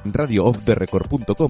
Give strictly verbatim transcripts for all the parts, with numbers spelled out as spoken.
radio off the record punto com.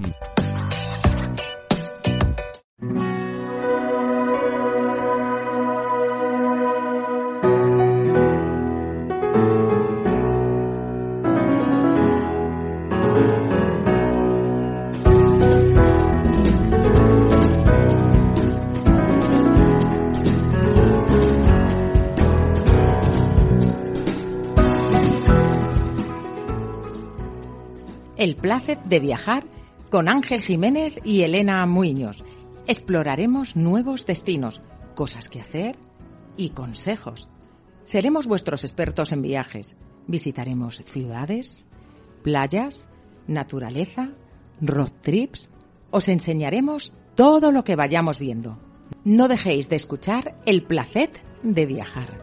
El placer de viajar con Ángel Jiménez y Elena Muiños. Exploraremos nuevos destinos, cosas que hacer y consejos. Seremos vuestros expertos en viajes. Visitaremos ciudades, playas, naturaleza, road trips. Os enseñaremos todo lo que vayamos viendo. No dejéis de escuchar El placer de viajar.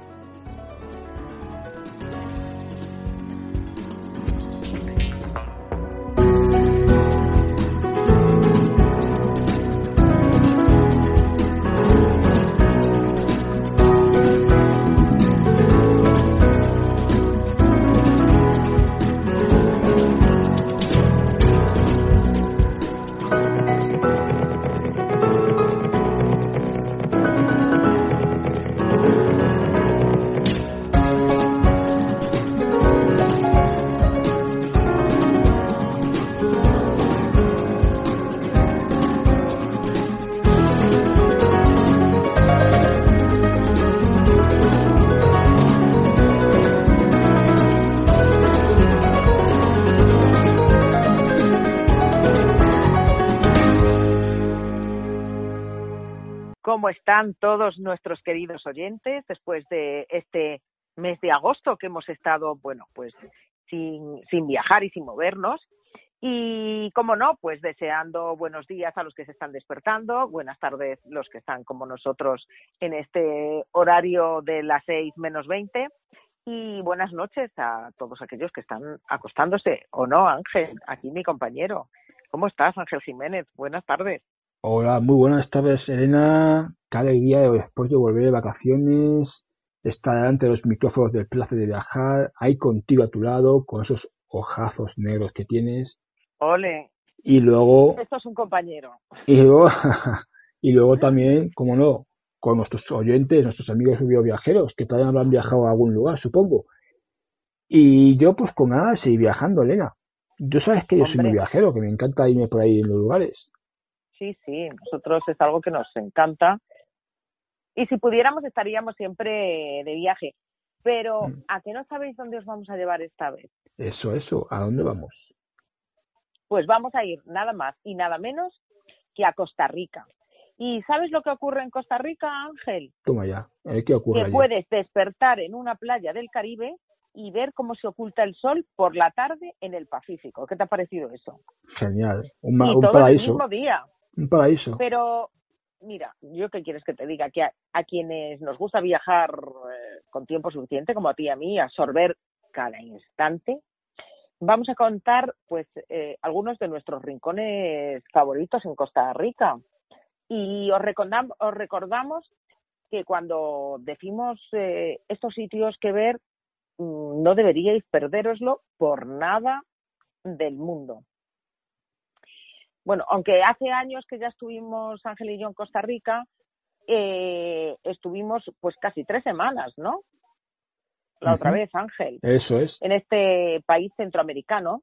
¿Cómo están todos nuestros queridos oyentes después de este mes de agosto que hemos estado, bueno, pues sin, sin viajar y sin movernos? Y, como no, pues deseando buenos días a los que se están despertando, buenas tardes los que están como nosotros en este horario de las seis menos veinte y buenas noches a todos aquellos que están acostándose, ¿o no, Ángel? Aquí mi compañero. ¿Cómo estás, Ángel Jiménez? Buenas tardes. Hola, muy buenas tardes, Elena. Cada día después de volver de vacaciones, estar delante de los micrófonos del placer de viajar, ahí contigo a tu lado, con esos ojazos negros que tienes. Ole. Y luego... Esto es un compañero. Y luego, y luego también, como no, con nuestros oyentes, nuestros amigos viajeros, que todavía habrán viajado a algún lugar, supongo. Y yo, pues con nada, seguir viajando, Elena. Yo sabes que yo Hombre. soy muy viajero, que me encanta irme por ahí en los lugares. Sí, sí, nosotros es algo que nos encanta. Y si pudiéramos, estaríamos siempre de viaje. Pero, ¿a qué no sabéis dónde os vamos a llevar esta vez? Eso, eso. ¿A dónde vamos? Pues vamos a ir nada más y nada menos que a Costa Rica. ¿Y sabes lo que ocurre en Costa Rica, Ángel? Toma ya. A ver qué ocurre Que allí. puedes despertar en una playa del Caribe y ver cómo se oculta el sol por la tarde en el Pacífico. ¿Qué te ha parecido eso? Genial. Un, ma- y un todo paraíso. el mismo día. Un paraíso. Pero, mira, ¿yo qué quieres que te diga? Que a, a quienes nos gusta viajar eh, con tiempo suficiente, como a ti y a mí, absorber cada instante, vamos a contar pues eh, algunos de nuestros rincones favoritos en Costa Rica. Y os recordam- os recordamos que cuando decimos eh, estos sitios que ver, mmm, no deberíais perdéroslo por nada del mundo. Bueno, aunque hace años que ya estuvimos, Ángel y yo, en Costa Rica, eh, estuvimos pues casi tres semanas, ¿no? La uh-huh. otra vez, Ángel. Eso es. En este país centroamericano.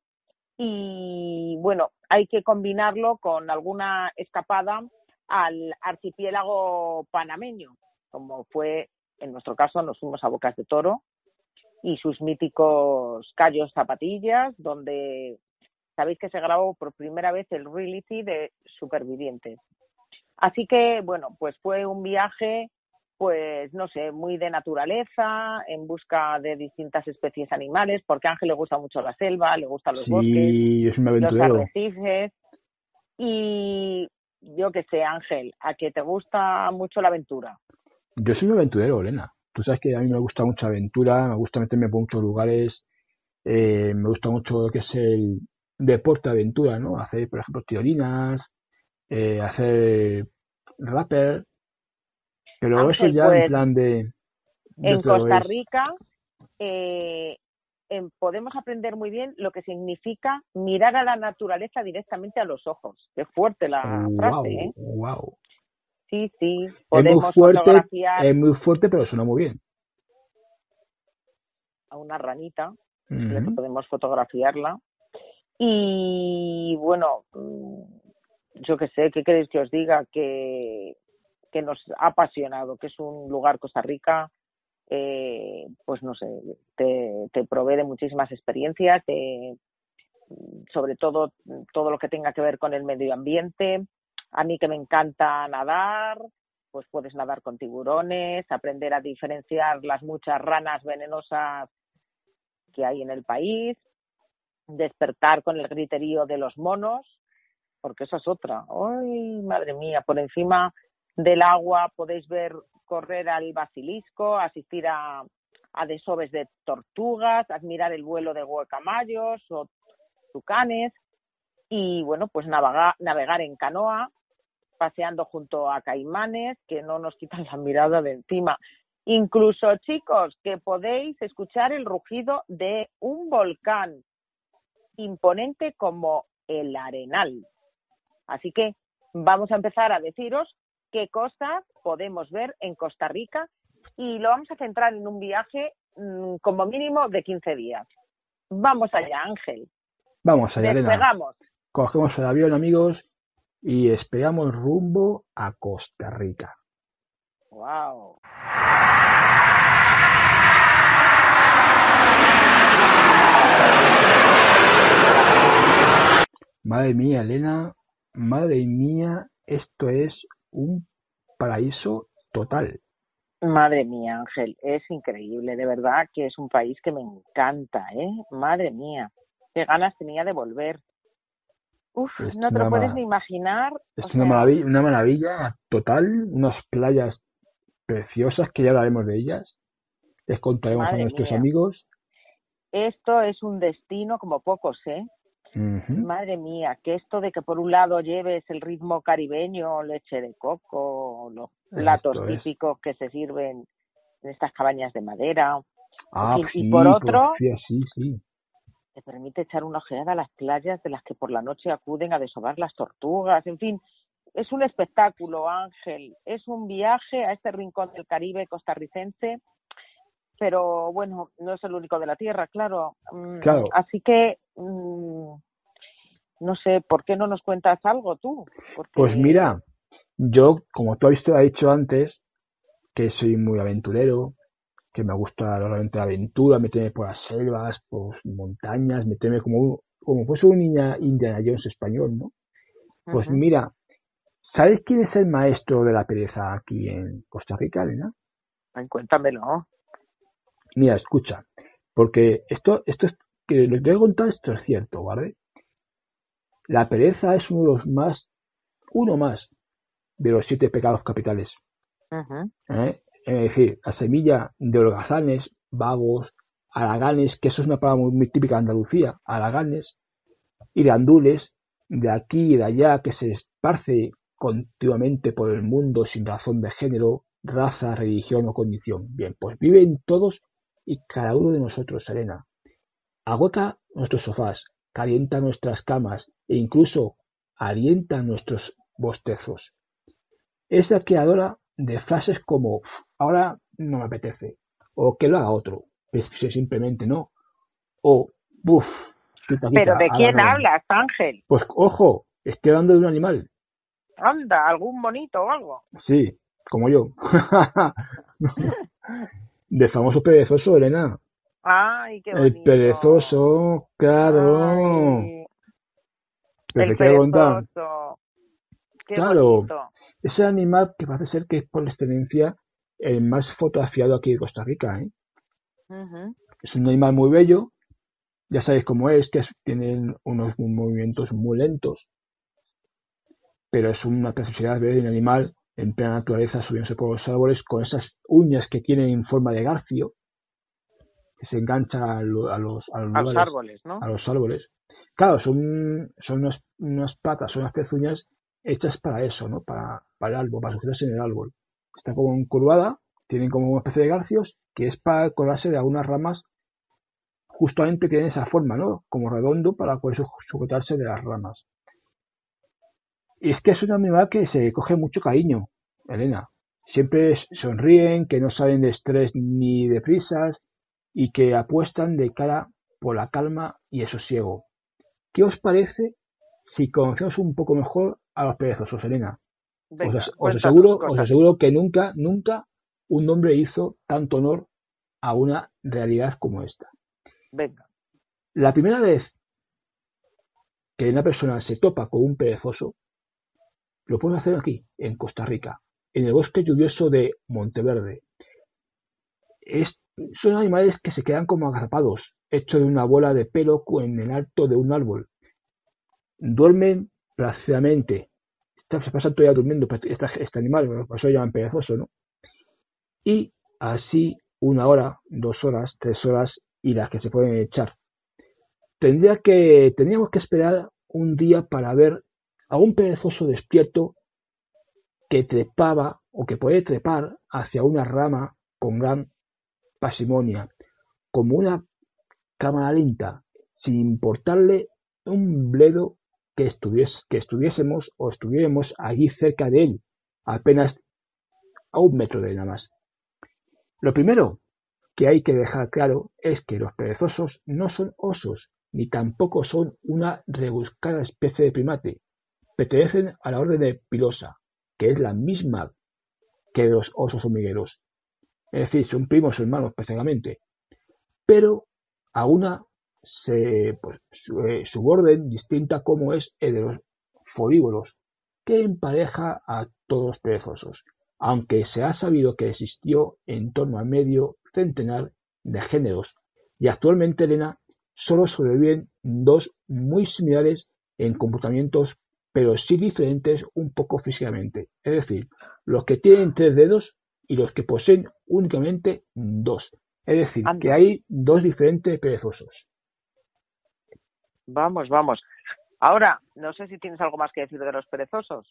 Y bueno, hay que combinarlo con alguna escapada al archipiélago panameño, como fue, en nuestro caso, nos fuimos a Bocas de Toro y sus míticos Cayos Zapatillas, donde... Sabéis que se grabó por primera vez el reality de Supervivientes. Así que, bueno, pues fue un viaje, pues, no sé, muy de naturaleza, en busca de distintas especies animales, porque a Ángel le gusta mucho la selva, le gustan los sí, bosques, es un aventurero. los arrecifes. Y yo qué sé, Ángel, ¿a que te gusta mucho la aventura? Yo soy un aventurero, Elena. Tú sabes que a mí me gusta mucha aventura, me gusta meterme por muchos lugares, eh, me gusta mucho lo que es el deporte aventura, ¿no? Hacer, por ejemplo, tirolinas, eh, hacer rapper, pero Ángel, eso ya pues, en plan de... En Costa Rica, eh, eh, podemos aprender muy bien lo que significa mirar a la naturaleza directamente a los ojos. Qué fuerte la Wow, frase, ¿eh? wow. Sí, sí, Es muy podemos fuerte, fotografiar es muy fuerte, pero suena muy bien. a una ranita, Uh ya que -huh. podemos fotografiarla. Y bueno, yo qué sé, ¿qué queréis que os diga? Que, que nos ha apasionado, que es un lugar, Costa Rica, eh, pues no sé, te, te provee de muchísimas experiencias, te, sobre todo todo lo que tenga que ver con el medio ambiente. A mí que me encanta nadar, pues puedes nadar con tiburones, aprender a diferenciar las muchas ranas venenosas que hay en el país, despertar con el griterío de los monos, porque esa es otra. ¡Ay, madre mía! Por encima del agua podéis ver correr al basilisco, asistir a, a desoves de tortugas, admirar el vuelo de guacamayos o tucanes y, bueno, pues navegar, navegar en canoa, paseando junto a caimanes que no nos quitan la mirada de encima. Incluso, chicos, que podéis escuchar el rugido de un volcán imponente como el Arenal. Así que vamos a empezar a deciros qué cosas podemos ver en Costa Rica y lo vamos a centrar en un viaje mmm, como mínimo de quince días. Vamos allá, Ángel. Vamos allá, Elena. Despegamos. Cogemos el avión, amigos, y despegamos rumbo a Costa Rica. Wow. Madre mía, Elena, madre mía, esto es un paraíso total. Madre mía, Ángel, es increíble, de verdad que es un país que me encanta, ¿eh? Madre mía, qué ganas tenía de volver. Uf, es no te lo puedes ni imaginar. Es o una, sea, maravilla, una maravilla total, unas playas preciosas que ya hablaremos de ellas. Les contaremos a nuestros mía. amigos. Esto es un destino como pocos, ¿eh? Uh-huh. Madre mía, que esto de que por un lado lleves el ritmo caribeño, leche de coco, los platos Esto típicos es. que se sirven en estas cabañas de madera. Ah, en fin, sí, y por otro, sí, sí, sí. te permite echar una ojeada a las playas de las que por la noche acuden a desovar las tortugas. En fin, es un espectáculo, Ángel. Es un viaje a este rincón del Caribe costarricense. Pero bueno, no es el único de la tierra, claro. claro. Así que, mmm, no sé, ¿por qué no nos cuentas algo tú? Porque... Pues mira, yo, como tú has visto, he dicho antes, que soy muy aventurero, que me gusta realmente la aventura, meterme por las selvas, por montañas, meterme como, como fuese un niña Indiana Jones español, ¿no? Pues uh-huh. Mira, ¿sabes quién es el maestro de la pereza aquí en Costa Rica, Elena? Ay, cuéntamelo. Mira, escucha, porque esto, esto es, que lo que te voy a contar, esto es cierto, ¿vale? La pereza es uno de los más, uno más de los siete pecados capitales. Uh-huh. ¿Eh? Es decir, la semilla de holgazanes, vagos, haraganes, que eso es una palabra muy, muy típica de Andalucía, haraganes, y de andules, de aquí y de allá, que se esparce continuamente por el mundo sin razón de género, raza, religión o condición. Bien, pues viven todos y cada uno de nosotros, Elena. Agota nuestros sofás, calienta nuestras camas e incluso alienta nuestros bostezos. Es la creadora de frases como ahora no me apetece, o que lo haga otro, es simplemente no, o buf, quita, quita. ¿Pero de quién no. hablas, Ángel? Pues ojo, estoy hablando de un animal. Anda, algún monito o algo. Sí, como yo. De famoso perezoso, Elena. Ay, qué bonito. El perezoso, claro. Ay, el perezoso. Qué claro. bonito. Ese animal que parece ser que es por excelencia el más fotografiado aquí de Costa Rica, ¿eh? Uh-huh. Es un animal muy bello, ya sabéis cómo es, que es, tienen unos movimientos muy lentos, pero es una preciosidad ver un animal en plena naturaleza subiéndose por los árboles con esas uñas que tienen en forma de garfio, que se enganchan a, lo, a, los, a, los, a lugares, los árboles, ¿no? A los árboles. Claro, son, son unas, unas patas, son unas pezuñas hechas para eso, ¿no? Para, para el árbol, para sujetarse en el árbol. Está como encurvada, tienen como una especie de garfios que es para colgarse de algunas ramas justamente tienen esa forma, ¿no? Como redondo para poder sujetarse de las ramas. Y es que es un animal que se coge mucho cariño, Elena. Siempre sonríen, que no saben de estrés ni de prisas y que apuestan de cara por la calma y el sosiego. ¿Qué os parece si conocemos un poco mejor a los perezosos, Elena? Venga, os, os aseguro, cosas. os aseguro que nunca, nunca un hombre hizo tanto honor a una realidad como esta. Venga. La primera vez que una persona se topa con un perezoso, lo puede hacer aquí, en Costa Rica, en el bosque lluvioso de Monteverde. Es, son animales que se quedan como agazapados, hechos de una bola de pelo en el alto de un árbol. Duermen plácidamente. Se pasan todo el día durmiendo este, este animal, por eso lo llaman perezoso, ¿no? Y así una hora, dos horas, tres horas y las que se pueden echar. Tendría que, tendríamos que esperar un día para ver a un perezoso despierto que trepaba o que puede trepar hacia una rama con gran parsimonia, como una cámara lenta, sin importarle un bledo que, estuvies, que estuviésemos o estuviéramos allí cerca de él, apenas a un metro de él nada más. Lo primero que hay que dejar claro es que los perezosos no son osos, ni tampoco son una rebuscada especie de primate. Pertenecen a la orden de Pilosa, que es la misma que los osos hormigueros. Es decir, son primos hermanos prácticamente. Pero a una se, pues, su, eh, suborden distinta como es el de los folívoros, que empareja a todos los perezosos, aunque se ha sabido que existió en torno a medio centenar de géneros, y actualmente, Elena, solo sobreviven dos muy similares en comportamientos, pero sí diferentes un poco físicamente, es decir, los que tienen tres dedos y los que poseen únicamente dos, es decir, Anda. que hay dos diferentes perezosos. Vamos, vamos. Ahora, no sé si tienes algo más que decir de los perezosos.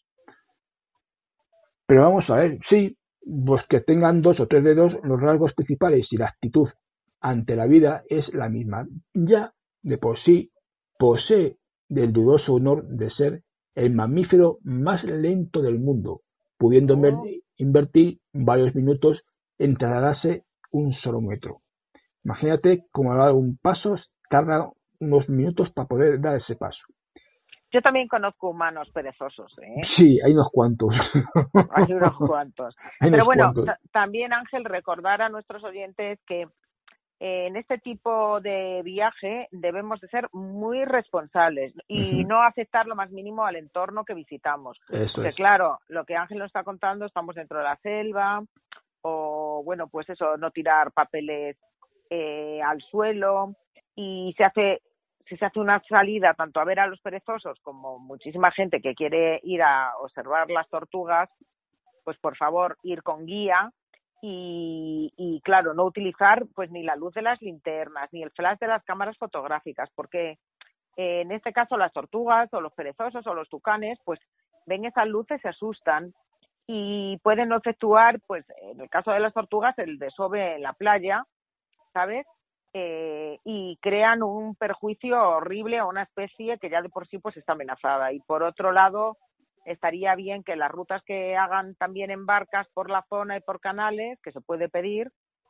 Pero vamos a ver, sí, pues que tengan dos o tres dedos, los rasgos principales y la actitud ante la vida es la misma. Ya de por sí posee del dudoso honor de ser el mamífero más lento del mundo, pudiendo Oh. invertir varios minutos en trasladarse un solo metro. Imagínate cómo a dar un paso tarda unos minutos para poder dar ese paso. Yo también conozco humanos perezosos, ¿eh? Sí, hay unos cuantos. Hay unos cuantos. Hay Pero unos bueno, cuantos. t- también, Ángel, recordar a nuestros oyentes que eh, en este tipo de viaje debemos de ser muy responsables y Uh-huh. no afectar lo más mínimo al entorno que visitamos. Eso Porque es. claro, lo que Ángel nos está contando, estamos dentro de la selva, o bueno, pues eso, no tirar papeles eh, al suelo, y se hace si se hace una salida tanto a ver a los perezosos como muchísima gente que quiere ir a observar las tortugas, pues por favor ir con guía y, y claro, no utilizar pues ni la luz de las linternas ni el flash de las cámaras fotográficas, porque eh, en este caso las tortugas o los perezosos o los tucanes pues ven esas luces, se asustan y pueden efectuar, pues en el caso de las tortugas, el desove en la playa, ¿sabes? Eh, y crean un perjuicio horrible a una especie que ya de por sí pues está amenazada. Y por otro lado, estaría bien que las rutas que hagan también en barcas por la zona y por canales, que se puede pedir,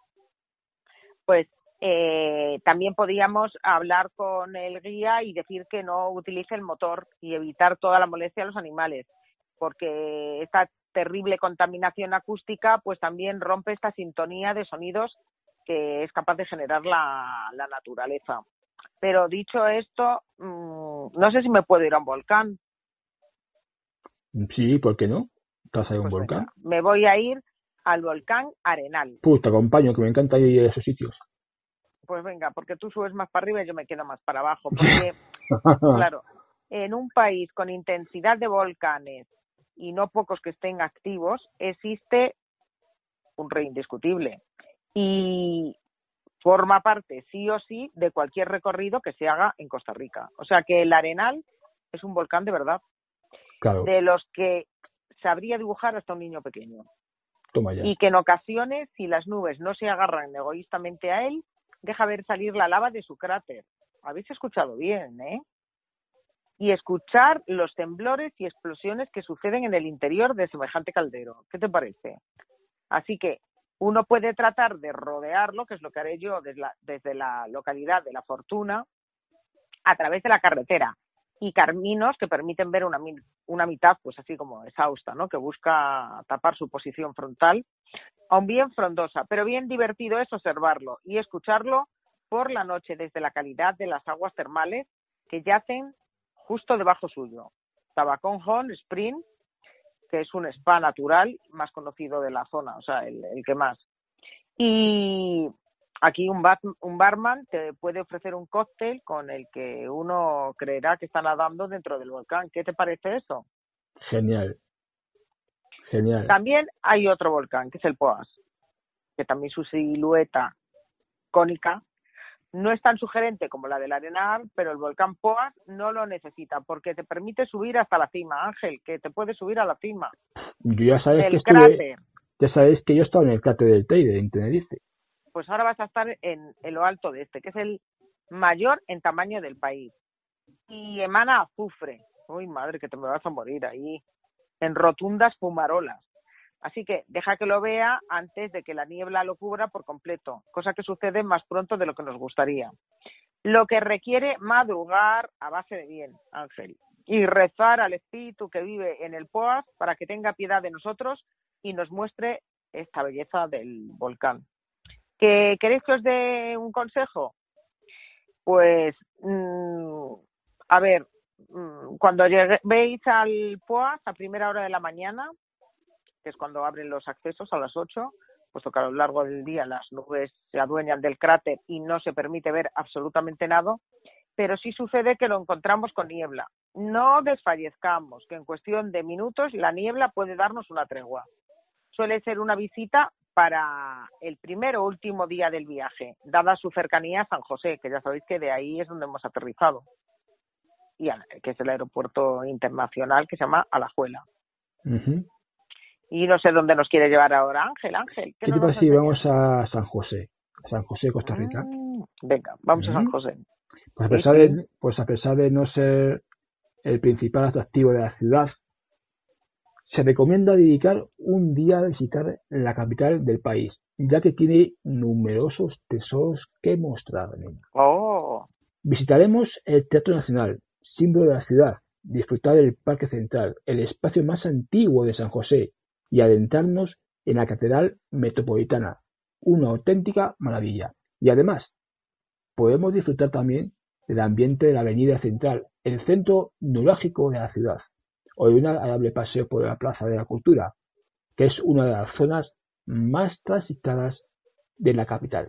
pues eh, también podríamos hablar con el guía y decir que no utilice el motor y evitar toda la molestia a los animales, porque esta terrible contaminación acústica pues también rompe esta sintonía de sonidos que es capaz de generar la, la naturaleza. Pero dicho esto, mmm, no sé si me puedo ir a un volcán. Sí, ¿por qué no? ¿Estás ahí en un Pues volcán? venga, me voy a ir al volcán Arenal. Pues te acompaño, que me encanta ir a esos sitios. Pues venga, porque tú subes más para arriba y yo me quedo más para abajo. Porque, claro, en un país con intensidad de volcanes y no pocos que estén activos, existe un rey indiscutible. Y forma parte, sí o sí, de cualquier recorrido que se haga en Costa Rica. O sea que el Arenal es un volcán de verdad. Claro. De los que sabría dibujar hasta un niño pequeño. Toma ya. Y que en ocasiones, si las nubes no se agarran egoístamente a él, deja ver salir la lava de su cráter. Habéis escuchado bien, ¿eh? Y escuchar los temblores y explosiones que suceden en el interior de semejante caldero. ¿Qué te parece? Así que uno puede tratar de rodearlo, que es lo que haré yo desde la, desde la localidad de La Fortuna, a través de la carretera y caminos que permiten ver una, una mitad, pues así como exhausta, ¿no? Que busca tapar su posición frontal, aún bien frondosa, pero bien divertido es observarlo y escucharlo por la noche desde la calidad de las aguas termales que yacen justo debajo suyo. Tabacón Hot Spring, que es un spa natural más conocido de la zona, o sea, el, el que más. Y aquí un, bar, un barman te puede ofrecer un cóctel con el que uno creerá que está nadando dentro del volcán. ¿Qué te parece eso? Genial. Genial. También hay otro volcán, que es el Poás, que también su silueta cónica no es tan sugerente como la del Arenal, pero el volcán Poás no lo necesita porque te permite subir hasta la cima, Ángel, que te puedes subir a la cima. Yo ya sabes el que estuve, cráter. Ya sabéis que yo he estado en el cráter del Teide, en Tenerife. Pues ahora vas a estar en, en lo alto de este, que es el mayor en tamaño del país. Y emana azufre. Uy, madre, que te me vas a morir ahí. En rotundas fumarolas. Así que deja que lo vea antes de que la niebla lo cubra por completo, cosa que sucede más pronto de lo que nos gustaría. Lo que requiere madrugar a base de bien, Ángel, y rezar al espíritu que vive en el Poás para que tenga piedad de nosotros y nos muestre esta belleza del volcán. ¿Que queréis que os dé un consejo? Pues, mmm, a ver, mmm, cuando lleguéis al Poás a primera hora de la mañana, que es cuando abren los accesos a las ocho, puesto que a lo largo del día las nubes se adueñan del cráter y no se permite ver absolutamente nada, pero sí sucede que lo encontramos con niebla. No desfallezcamos, que en cuestión de minutos la niebla puede darnos una tregua. Suele ser una visita para el primer o último día del viaje, dada su cercanía a San José, que ya sabéis que de ahí es donde hemos aterrizado, y a, que es el aeropuerto internacional que se llama Alajuela. Uh-huh. Y no sé dónde nos quiere llevar ahora Ángel. Ángel, ¿qué, ¿qué te parece si vamos a San José? A San José, Costa Rica. Mm, venga, vamos uh-huh. a San José. Pues a, pesar sí, sí. De, pues a pesar de no ser el principal atractivo de la ciudad, se recomienda dedicar un día a visitar la capital del país, ya que tiene numerosos tesoros que mostrar. Oh. Visitaremos el Teatro Nacional, símbolo de la ciudad, disfrutar del Parque Central, el espacio más antiguo de San José, y adentrarnos en la Catedral Metropolitana, una auténtica maravilla. Y además, podemos disfrutar también del ambiente de la Avenida Central, el centro neurálgico de la ciudad, o de un agradable paseo por la Plaza de la Cultura, que es una de las zonas más transitadas de la capital.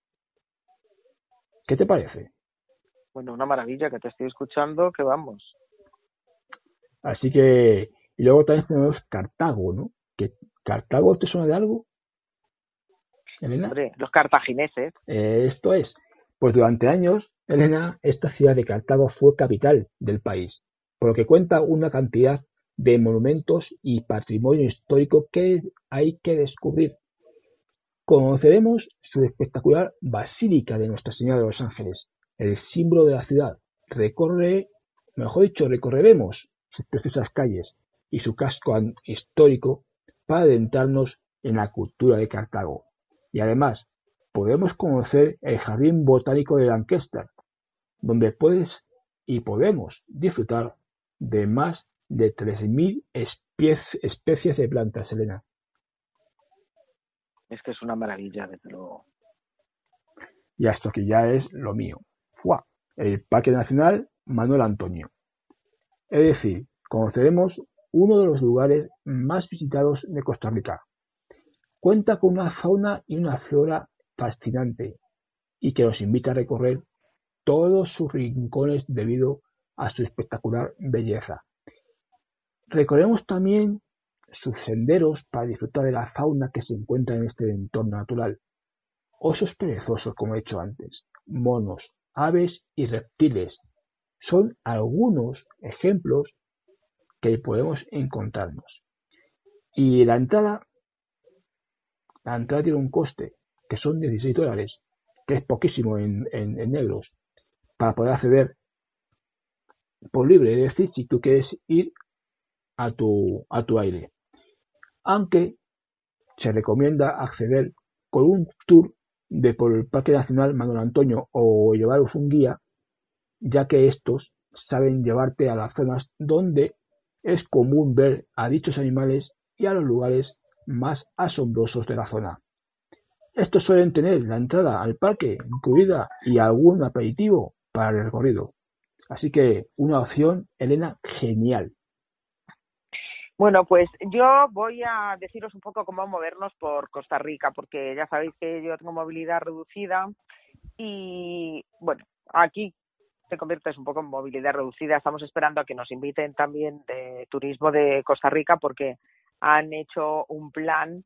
¿Qué te parece? Bueno, una maravilla, que te estoy escuchando, que vamos. Así que, y luego también tenemos Cartago, ¿no? ¿Que Cartago te suena de algo, Elena? Hombre, los cartagineses. Eh, esto es, pues durante años, Elena, esta ciudad de Cartago fue capital del país, por lo que cuenta una cantidad de monumentos y patrimonio histórico que hay que descubrir. Conoceremos su espectacular Basílica de Nuestra Señora de los Ángeles, el símbolo de la ciudad. Recorre, mejor dicho, recorreremos sus preciosas calles y su casco histórico para adentrarnos en la cultura de Cartago. Y además, podemos conocer el Jardín Botánico de Lancaster, donde puedes y podemos disfrutar de más de tres mil especies de plantas, Elena. Es que es una maravilla, desde luego. Y esto que ya es lo mío. ¡Fua! El Parque Nacional Manuel Antonio. Es decir, conoceremos uno de los lugares más visitados de Costa Rica. Cuenta con una fauna y una flora fascinante y que nos invita a recorrer todos sus rincones debido a su espectacular belleza. Recorremos también sus senderos para disfrutar de la fauna que se encuentra en este entorno natural. Osos perezosos, como he dicho antes, monos, aves y reptiles son algunos ejemplos que podemos encontrarnos. Y la entrada, la entrada tiene un coste, que son dieciséis dólares, que es poquísimo en, en, en euros, para poder acceder por libre, es decir, si tú quieres ir a tu, a tu aire. Aunque se recomienda acceder con un tour de por el Parque Nacional Manuel Antonio o llevaros un guía, ya que estos saben llevarte a las zonas donde es común ver a dichos animales y a los lugares más asombrosos de la zona. Estos suelen tener la entrada al parque incluida y algún aperitivo para el recorrido. Así que una opción, Elena, genial. Bueno, pues yo voy a deciros un poco cómo movernos por Costa Rica, porque ya sabéis que yo tengo movilidad reducida y, bueno, aquí te conviertes un poco en movilidad reducida. Estamos esperando a que nos inviten también de turismo de Costa Rica porque han hecho un plan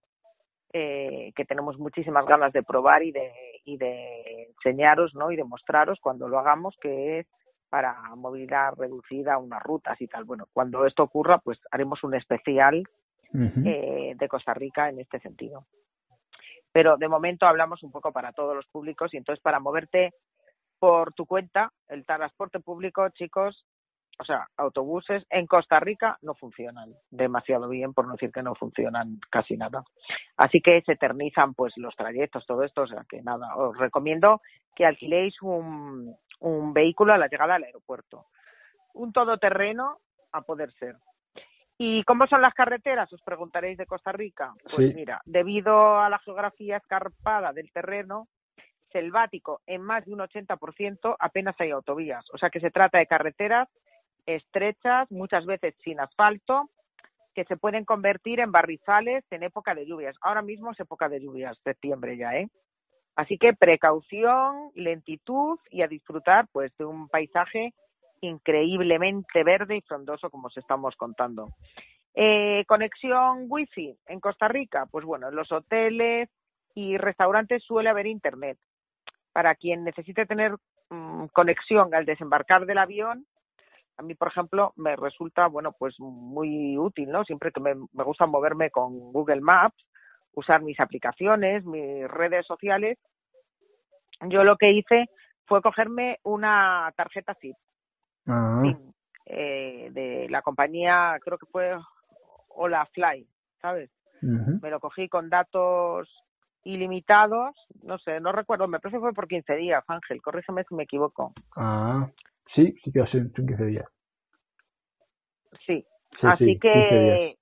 eh, que tenemos muchísimas ganas de probar y de, y de enseñaros, ¿no? Y de mostraros cuando lo hagamos, que es para movilidad reducida, unas rutas y tal. Bueno, cuando esto ocurra, pues haremos un especial uh-huh. eh, de Costa Rica en este sentido. Pero de momento hablamos un poco para todos los públicos y entonces para moverte por tu cuenta, el transporte público, chicos, o sea, autobuses en Costa Rica no funcionan demasiado bien, por no decir que no funcionan casi nada. Así que se eternizan pues los trayectos, todo esto, o sea que nada, os recomiendo que alquiléis un, un vehículo a la llegada al aeropuerto. Un todoterreno a poder ser. ¿Y cómo son las carreteras? Os preguntaréis de Costa Rica. Pues sí. Mira, debido a la geografía escarpada del terreno selvático en más de un ochenta por ciento apenas hay autovías. O sea que se trata de carreteras estrechas, muchas veces sin asfalto, que se pueden convertir en barrizales en época de lluvias. Ahora mismo es época de lluvias, septiembre ya, ¿eh? Así que precaución, lentitud y a disfrutar pues de un paisaje increíblemente verde y frondoso como os estamos contando. Eh, conexión wifi en Costa Rica, pues bueno, en los hoteles y restaurantes suele haber internet. Para quien necesite tener mmm, conexión al desembarcar del avión, a mí, por ejemplo, me resulta, bueno, pues muy útil, ¿no? Siempre que me, me gusta moverme con Google Maps, usar mis aplicaciones, mis redes sociales, yo lo que hice fue cogerme una tarjeta SIM, uh-huh. SIM eh, de la compañía, creo que fue Hola Fly, ¿sabes? Uh-huh. Me lo cogí con datos ilimitados, no sé, no recuerdo, me parece que fue por quince días, Ángel, corrígeme si me equivoco. Ah, sí, sí que hace quince días. Sí, sí así sí, que,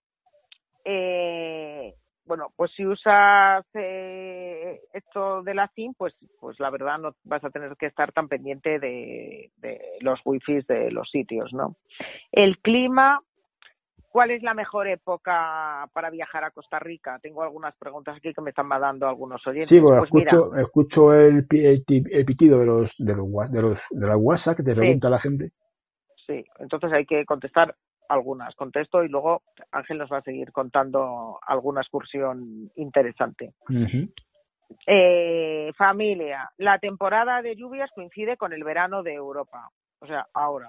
eh, bueno, pues si usas eh, esto de la SIM, pues pues la verdad no vas a tener que estar tan pendiente de, de los wifis de los sitios, ¿no? El clima, ¿cuál es la mejor época para viajar a Costa Rica? Tengo algunas preguntas aquí que me están mandando algunos oyentes. Sí, bueno, pues escucho, mira, escucho el, el, el pitido de los de los de los de la WhatsApp que te pregunta sí, la gente. Sí, entonces hay que contestar algunas. Contesto y luego Ángel nos va a seguir contando alguna excursión interesante. Uh-huh. Eh, familia, la temporada de lluvias coincide con el verano de Europa, o sea, ahora.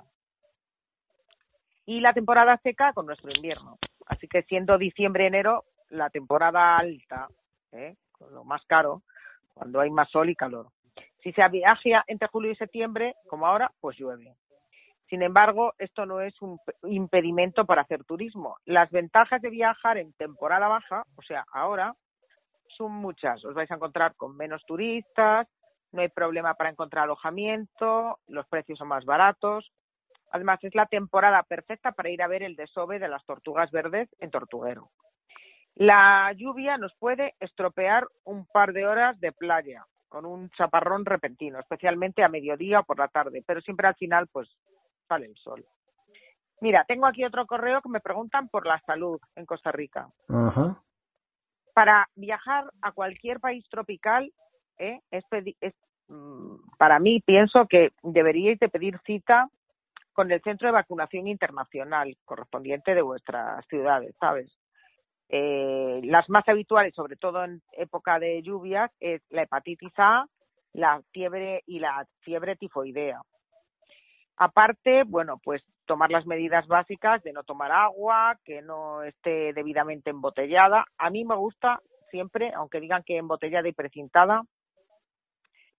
Y la temporada seca con nuestro invierno. Así que siendo diciembre-enero la temporada alta, ¿eh? Con lo más caro, cuando hay más sol y calor. Si se viaja entre julio y septiembre, como ahora, pues llueve. Sin embargo, esto no es un impedimento para hacer turismo. Las ventajas de viajar en temporada baja, o sea, ahora, son muchas. Os vais a encontrar con menos turistas, no hay problema para encontrar alojamiento, los precios son más baratos. Además, es la temporada perfecta para ir a ver el desove de las tortugas verdes en Tortuguero. La lluvia nos puede estropear un par de horas de playa con un chaparrón repentino, especialmente a mediodía o por la tarde, pero siempre al final, pues, sale el sol. Mira, tengo aquí otro correo que me preguntan por la salud en Costa Rica. Uh-huh. Para viajar a cualquier país tropical, ¿eh? es, es, para mí pienso que deberíais de pedir cita con el centro de vacunación internacional correspondiente de vuestras ciudades, ¿sabes? Eh, las más habituales, sobre todo en época de lluvias, es la hepatitis A, la fiebre y la fiebre tifoidea. Aparte, bueno, pues tomar las medidas básicas de no tomar agua, que no esté debidamente embotellada. A mí me gusta siempre, aunque digan que embotellada y precintada,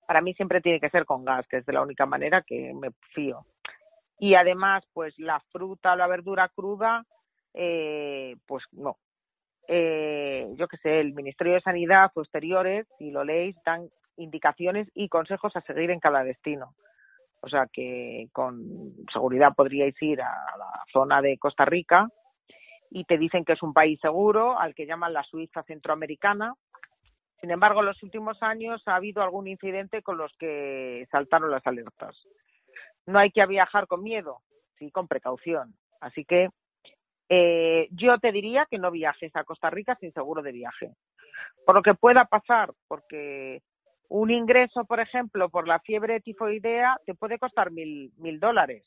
Para mí siempre tiene que ser con gas, que es de la única manera que me fío. Y además, pues la fruta o la verdura cruda, eh, pues no. Eh, yo qué sé, el Ministerio de Sanidad o exteriores, si lo leéis, dan indicaciones y consejos a seguir en cada destino. O sea que con seguridad podríais ir a la zona de Costa Rica y te dicen que es un país seguro, al que llaman la Suiza centroamericana. Sin embargo, en los últimos años ha habido algún incidente con los que saltaron las alertas. No hay que viajar con miedo, sí con precaución. Así que eh, yo te diría que no viajes a Costa Rica sin seguro de viaje. Por lo que pueda pasar, porque un ingreso, por ejemplo, por la fiebre tifoidea te puede costar mil, mil dólares.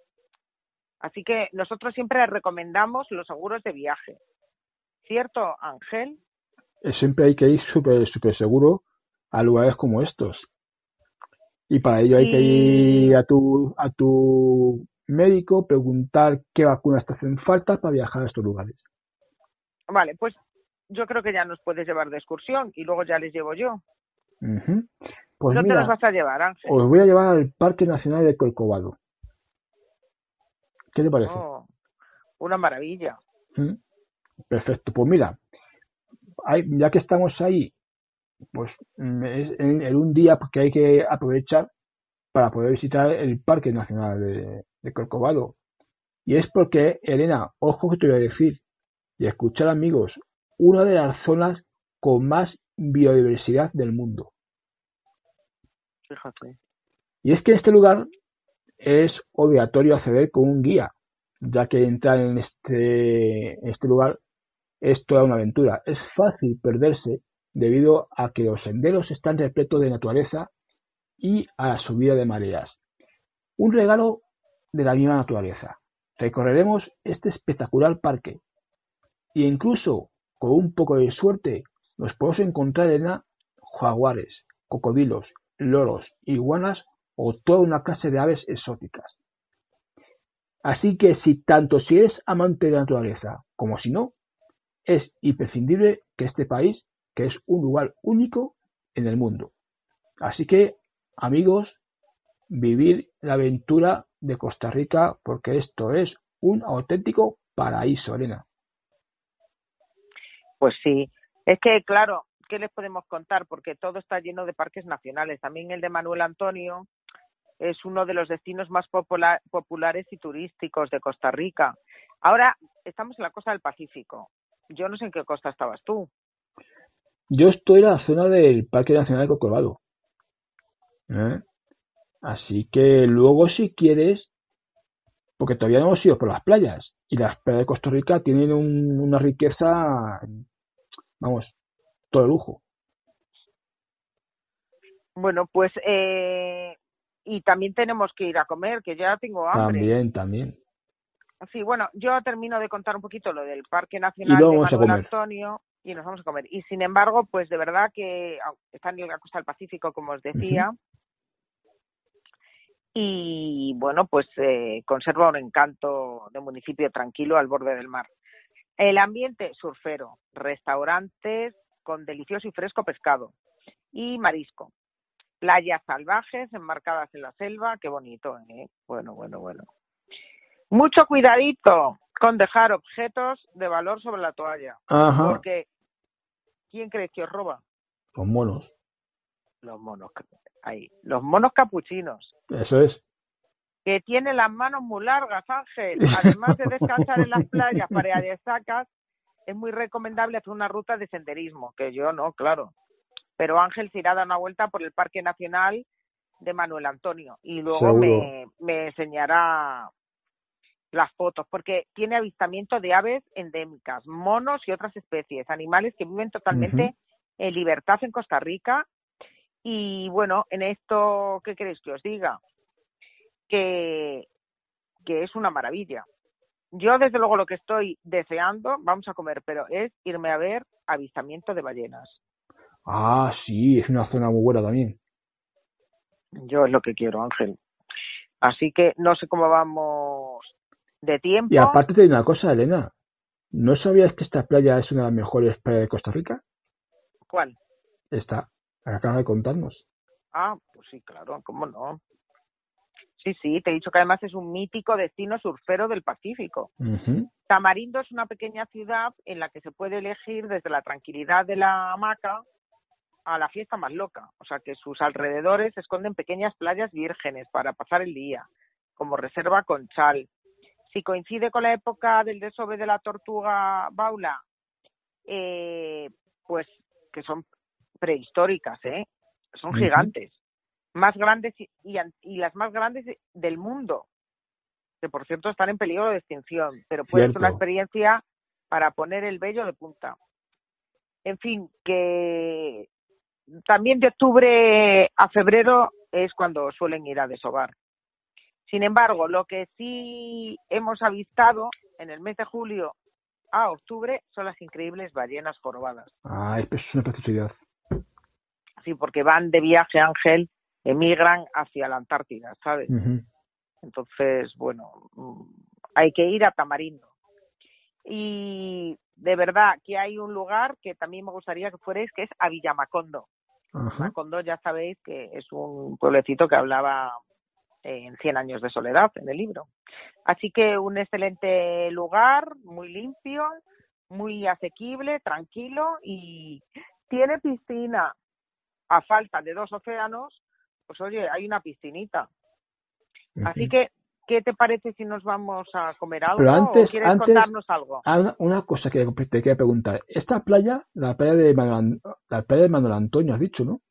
Así que nosotros siempre recomendamos los seguros de viaje. ¿Cierto, Ángel? Siempre hay que ir súper súper seguro a lugares como estos. Y para ello hay que ir a tu a tu médico, preguntar qué vacunas te hacen falta para viajar a estos lugares. Vale, pues yo creo que ya nos puedes llevar de excursión y luego ya les llevo yo. Uh-huh. Pues ¿No mira, te los vas a llevar, Ángel? Os voy a llevar al Parque Nacional de Corcovado. ¿Qué te parece? Oh, una maravilla. ¿Mm? Perfecto, pues mira, hay, ya que estamos ahí, pues es en, en un día que hay que aprovechar para poder visitar el Parque Nacional de, de Corcovado. Y es porque, Elena, ojo que te voy a decir, y escuchar amigos, una de las zonas con más biodiversidad del mundo. Fíjate. Y es que en este lugar es obligatorio acceder con un guía, ya que entrar en este, en este lugar es toda una aventura. Es fácil perderse debido a que los senderos están repletos de naturaleza y a la subida de mareas. Un regalo de la misma naturaleza. Recorreremos este espectacular parque e incluso con un poco de suerte nos podemos encontrar en jaguares, cocodrilos, loros, iguanas o toda una clase de aves exóticas. Así que si tanto si eres amante de la naturaleza como si no, es imprescindible que este país, que es un lugar único en el mundo. Así que, amigos, vivir la aventura de Costa Rica porque esto es un auténtico paraíso, Elena. Pues sí, es que claro, ¿qué les podemos contar? Porque todo está lleno de parques nacionales. También el de Manuel Antonio es uno de los destinos más popular, populares y turísticos de Costa Rica. Ahora estamos en la costa del Pacífico. Yo no sé en qué costa estabas tú. Yo estoy en la zona del Parque Nacional de Corcovado. ¿Eh? Así que luego si quieres, porque todavía no hemos ido por las playas, y las playas de Costa Rica tienen un, una riqueza, vamos, todo lujo. Bueno, pues, eh, y también tenemos que ir a comer, que ya tengo hambre. También, también. Sí, bueno, yo termino de contar un poquito lo del Parque Y Nacional luego de vamos a Manuel comer. Antonio y nos vamos a comer. Y sin embargo, pues de verdad que está en la costa del Pacífico, como os decía, uh-huh. Y bueno, pues eh, conserva un encanto de municipio tranquilo al borde del mar. El ambiente surfero, restaurantes con delicioso y fresco pescado y marisco. Playas salvajes enmarcadas en la selva, qué bonito, ¿eh? Bueno, bueno, bueno. Mucho cuidadito con dejar objetos de valor sobre la toalla. Ajá. Porque, ¿quién crees que os roba? Los monos. Los monos, ahí, los monos capuchinos. Eso es. Que tienen las manos muy largas, Ángel. Además de descansar en las playas para de sacas, es muy recomendable hacer una ruta de senderismo, que yo no, claro. Pero Ángel se irá a dar una vuelta por el Parque Nacional de Manuel Antonio y luego me, me enseñará las fotos, porque tiene avistamiento de aves endémicas, monos y otras especies, animales que viven totalmente uh-huh. en libertad en Costa Rica. Y bueno, en esto, ¿qué queréis que os diga? Que, que es una maravilla. Yo, desde luego, lo que estoy deseando, vamos a comer, pero es irme a ver avistamiento de ballenas. Ah, sí, es una zona muy buena también. Yo es lo que quiero, Ángel. Así que no sé cómo vamos de tiempo. Y aparte te digo una cosa, Elena. ¿No sabías que esta playa es una de las mejores playas de Costa Rica? ¿Cuál? Esta, la que acabas de contarnos. Ah, pues sí, claro, ¿cómo no? Sí, sí, te he dicho que además es un mítico destino surfero del Pacífico. Uh-huh. Tamarindo es una pequeña ciudad en la que se puede elegir desde la tranquilidad de la hamaca a la fiesta más loca. O sea que sus alrededores esconden pequeñas playas vírgenes para pasar el día, como reserva Conchal. Si coincide con la época del desove de la tortuga baula, eh, pues que son prehistóricas, ¿eh? Son uh-huh. gigantes. Más grandes y, y, y las más grandes del mundo, que por cierto están en peligro de extinción, pero puede Cierto. ser una experiencia para poner el vello de punta. En fin, que también de octubre a febrero es cuando suelen ir a desovar. Sin embargo, lo que sí hemos avistado en el mes de julio a octubre son las increíbles ballenas jorobadas. Ah, es una preciosidad. Sí, porque van de viaje, Ángel, emigran hacia la Antártida, ¿sabes? Uh-huh. Entonces, bueno, hay que ir a Tamarindo. Y de verdad que hay un lugar que también me gustaría que fuerais, que es a Villamacondo. Uh-huh. Macondo, ya sabéis que es un pueblecito que hablaba en Cien años de soledad, en el libro. Así que un excelente lugar, muy limpio, muy asequible, tranquilo, y tiene piscina. A falta de dos océanos, pues oye, hay una piscinita. Así uh-huh. que, ¿qué te parece si nos vamos a comer algo? Pero antes, ¿O quieres antes, contarnos algo? Una, una cosa que te quería preguntar. Esta playa, la playa de Manuel, la playa de Manuel Antonio, has dicho, ¿no?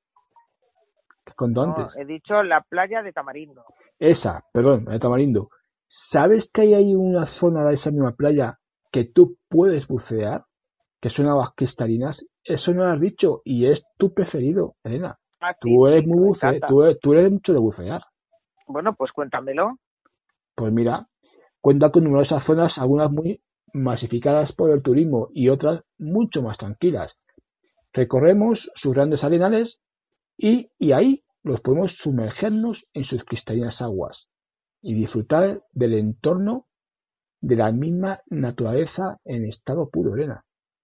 Contó no, antes. He dicho la playa de Tamarindo. Esa, perdón, la de Tamarindo. ¿Sabes que hay ahí una zona de esa misma playa que tú puedes bucear? Que son aguas cristalinas. Eso no lo has dicho y es tu preferido, Elena. Ah, sí, tú eres sí, muy buce, tú eres, tú eres mucho de bucear. Bueno, pues cuéntamelo. Pues mira, cuenta con numerosas zonas, algunas muy masificadas por el turismo y otras mucho más tranquilas. Recorremos sus grandes arenales y, y ahí los podemos sumergernos en sus cristalinas aguas y disfrutar del entorno de la misma naturaleza en estado puro, Elena.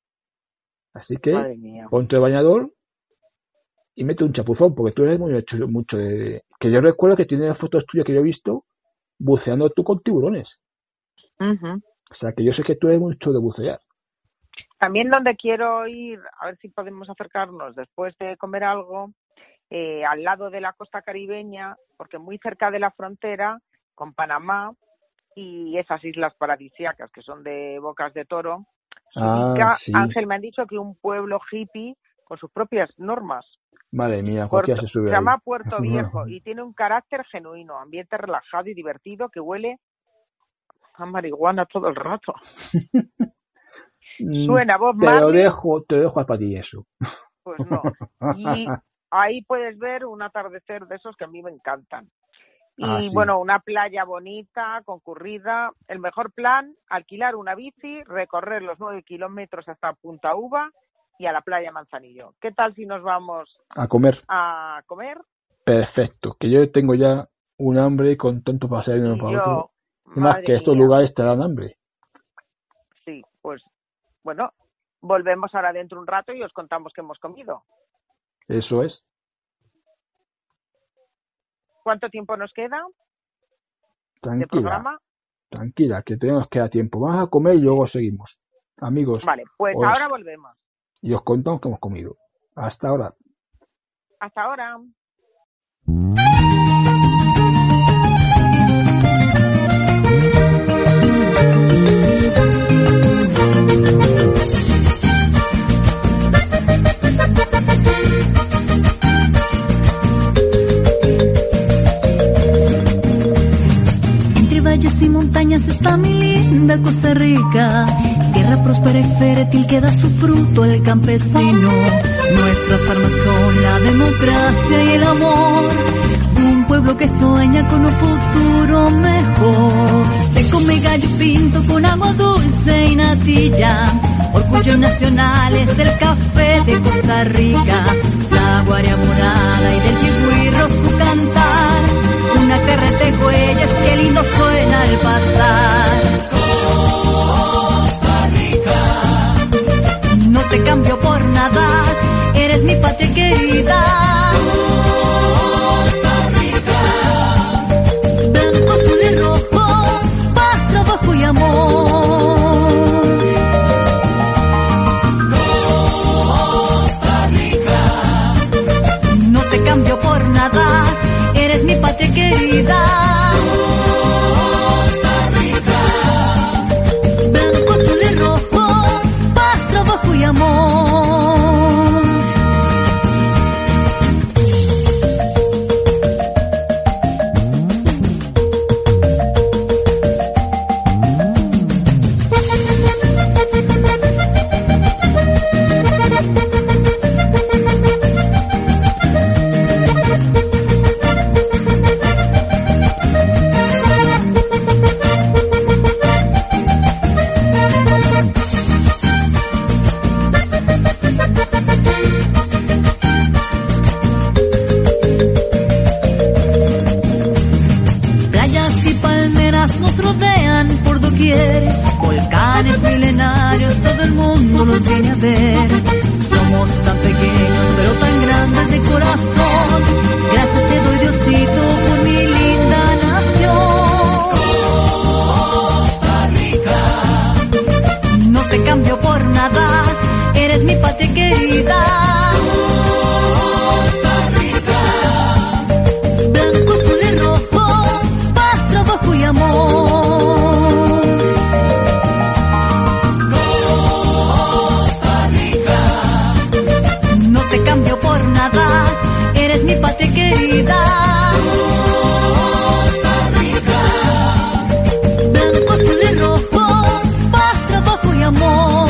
Así que ponte el bañador y mete un chapuzón, porque tú eres muy hecho mucho de... Que yo recuerdo que tienes fotos tuyas que yo he visto buceando tú con tiburones. Uh-huh. O sea, que yo sé que tú eres mucho de bucear. También donde quiero ir, a ver si podemos acercarnos después de comer algo, eh, al lado de la costa caribeña, porque muy cerca de la frontera con Panamá y esas islas paradisíacas que son de Bocas de Toro, Ah, ubica, sí. Ángel, me han dicho que un pueblo hippie con sus propias normas. Madre mía, Puerto, se sube se llama ahí. Puerto Viejo y tiene un carácter genuino, ambiente relajado y divertido que huele a marihuana todo el rato. Suena Bob Marley. Te lo dejo, te lo dejo para ti eso. Pues no. Y ahí puedes ver un atardecer de esos que a mí me encantan. Y ah, sí. bueno, una playa bonita, concurrida. El mejor plan, alquilar una bici, recorrer los nueve kilómetros hasta Punta Uva y a la playa Manzanillo. ¿Qué tal si nos vamos a comer? A comer. Perfecto, que yo tengo ya un hambre con tanto pasar de uno para otro. Más que estos mía. lugares te dan hambre. Sí, pues bueno, volvemos ahora dentro de un rato y os contamos qué hemos comido. Eso es. ¿Cuánto tiempo nos queda? Tranquila, de programa? Tranquila, que tenemos que dar tiempo. Vamos a comer y luego seguimos. Amigos. Vale, pues os, ahora volvemos. Y os contamos que hemos comido. Hasta ahora. Hasta ahora. Y montañas está mi linda Costa Rica, tierra próspera y fértil que da su fruto al campesino. Nuestras armas son la democracia y el amor, un pueblo que sueña con un futuro mejor. Se come gallo pinto con agua dulce y natilla, orgullo nacional es el café de Costa Rica, la guaria morada y del chigüiro su cantar. Una carreta de huellas, qué lindo suena al pasar. Costa Rica, no te cambio por nada, eres mi patria querida. nos rodean por doquier, volcanes milenarios, todo el mundo los viene a ver. Somos tan pequeños pero tan grandes de corazón, gracias te doy Diosito por mi linda nación. Costa Rica, no te cambio por nada, eres mi patria querida. Costa Rica, blanco, azul y rojo, paz, trabajo y amor. Costa Rica, no te cambio por nada, eres mi patria querida. Costa Rica, blanco, azul y rojo, paz, trabajo y amor.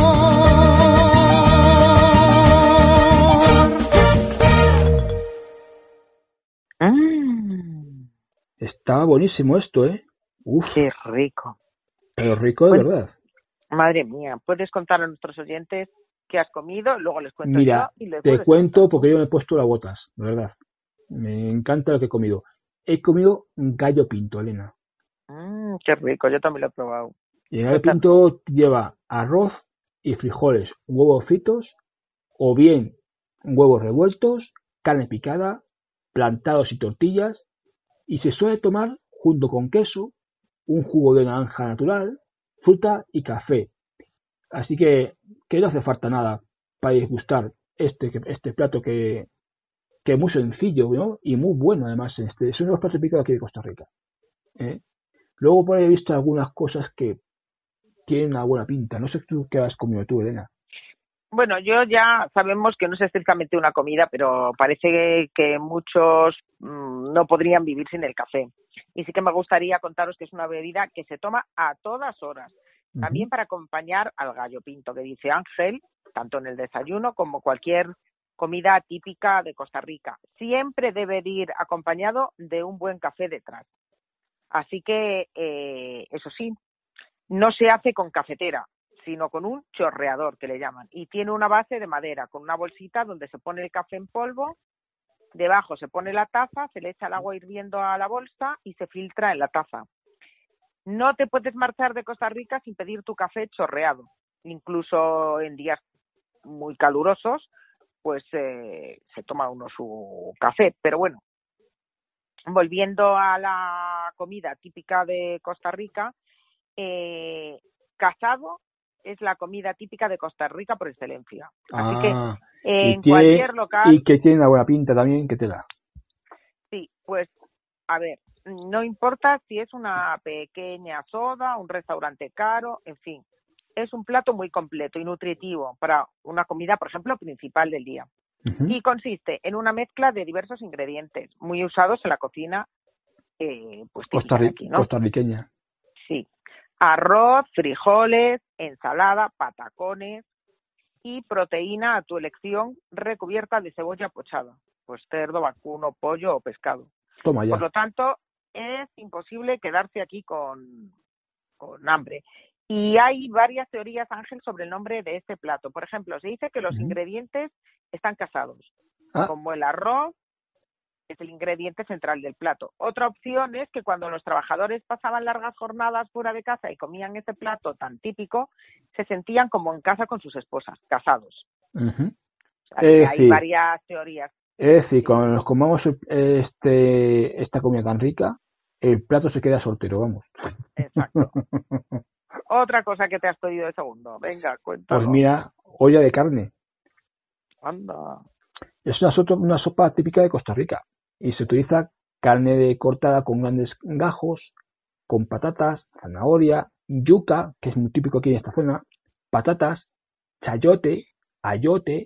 Estaba buenísimo esto, ¿eh? Uf, Qué rico. pero rico de Bueno, verdad. Madre mía, ¿puedes contar a nuestros oyentes qué has comido? Luego les cuento Mira, yo y les te puedes cuento contar. porque yo me he puesto las botas, de verdad. Me encanta lo que he comido. He comido gallo pinto, Elena. Mm, qué rico, yo también lo he probado. Y el gallo Cuéntame. pinto lleva arroz y frijoles, huevos fritos, o bien huevos revueltos, carne picada, plantados y tortillas, y se suele tomar junto con queso, un jugo de naranja natural, fruta y café. Así que, que no hace falta nada para disgustar este, este plato que, que es muy sencillo, ¿no? Y muy bueno además. Este, es uno de los platos típicos aquí de Costa Rica, ¿eh? Luego por ahí he visto algunas cosas que tienen una buena pinta. No sé tú qué has comido tú, Elena. Bueno, yo ya sabemos que no es estrictamente una comida, pero parece que muchos mmm, no podrían vivir sin el café. Y sí que me gustaría contaros que es una bebida que se toma a todas horas, también Uh-huh. para acompañar al gallo pinto, que dice Ángel, tanto en el desayuno como cualquier comida típica de Costa Rica. Siempre debe de ir acompañado de un buen café detrás. Así que, eh, eso sí, no se hace con cafetera, sino con un chorreador, que le llaman. Y tiene una base de madera, con una bolsita donde se pone el café en polvo, debajo se pone la taza, se le echa el agua hirviendo a la bolsa y se filtra en la taza. No te puedes marchar de Costa Rica sin pedir tu café chorreado. Incluso en días muy calurosos, pues eh, se toma uno su café. Pero bueno, volviendo a la comida típica de Costa Rica, eh, casado es la comida típica de Costa Rica por excelencia. Así Ah, que en y tiene, cualquier local, y que tiene una buena pinta también, que te da. sí, pues a ver, no importa si es una pequeña soda, un restaurante caro, en fin, es un plato muy completo y nutritivo para una comida, por ejemplo, principal del día. Uh-huh. Y consiste en una mezcla de diversos ingredientes muy usados en la cocina eh, pues típica de aquí, ¿no? Costarriqueña. Sí. Arroz, frijoles, ensalada, patacones y proteína a tu elección recubierta de cebolla pochada, pues cerdo, vacuno, pollo o pescado. Toma ya. Por lo tanto, es imposible quedarse aquí con, con hambre. Y hay varias teorías, Ángel, sobre el nombre de este plato. Por ejemplo, se dice que los uh-huh. ingredientes están casados, ah. como el arroz es el ingrediente central del plato. Otra opción es que cuando los trabajadores pasaban largas jornadas fuera de casa y comían este plato tan típico, se sentían como en casa con sus esposas, casados. Uh-huh. O sea, eh, hay sí. varias teorías. Es decir, cuando nos comamos este, esta comida tan rica, el plato se queda soltero, vamos. Exacto. Otra cosa que te has pedido de segundo. Venga, cuéntalo. Pues mira, olla de carne. Anda. Es una sopa, una sopa típica de Costa Rica y se utiliza carne de cortada con grandes gajos, con patatas, zanahoria, yuca, que es muy típico aquí en esta zona, patatas, chayote, ayote,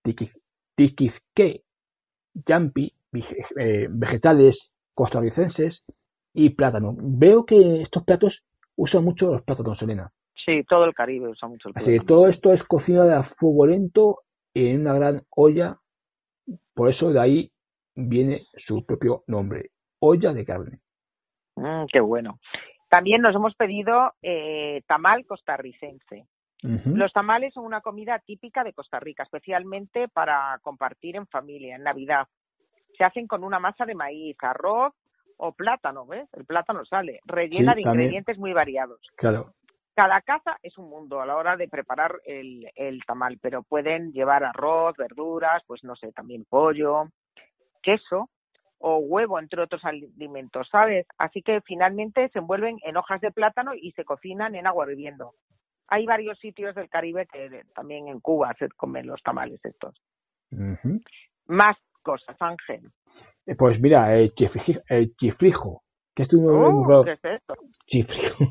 tiquisque, yampi, eh, vegetales costarricenses y plátano. Veo que estos platos usan mucho los plátanos, Elena. Sí, todo el Caribe usa mucho el plátano. Así que todo esto es cocinado a fuego lento en una gran olla. Por eso de ahí viene su propio nombre, olla de carne. Mm, qué bueno. También nos hemos pedido eh, tamal costarricense. Uh-huh. Los tamales son una comida típica de Costa Rica, especialmente para compartir en familia, en Navidad. Se hacen con una masa de maíz, arroz, o plátano, ¿ves? El plátano sale, rellena Sí, de también. ingredientes muy variados. Claro. Cada casa es un mundo a la hora de preparar el, el tamal, pero pueden llevar arroz, verduras, pues no sé, también pollo, queso o huevo, entre otros alimentos, ¿sabes? Así que finalmente se envuelven en hojas de plátano y se cocinan en agua hirviendo. Hay varios sitios del Caribe que también en Cuba se comen los tamales estos. Uh-huh. Más cosas, Ángel. Eh, Pues mira, el chifrijo, el chifrijo que es un Oh, ¿qué es esto? Chifrijo.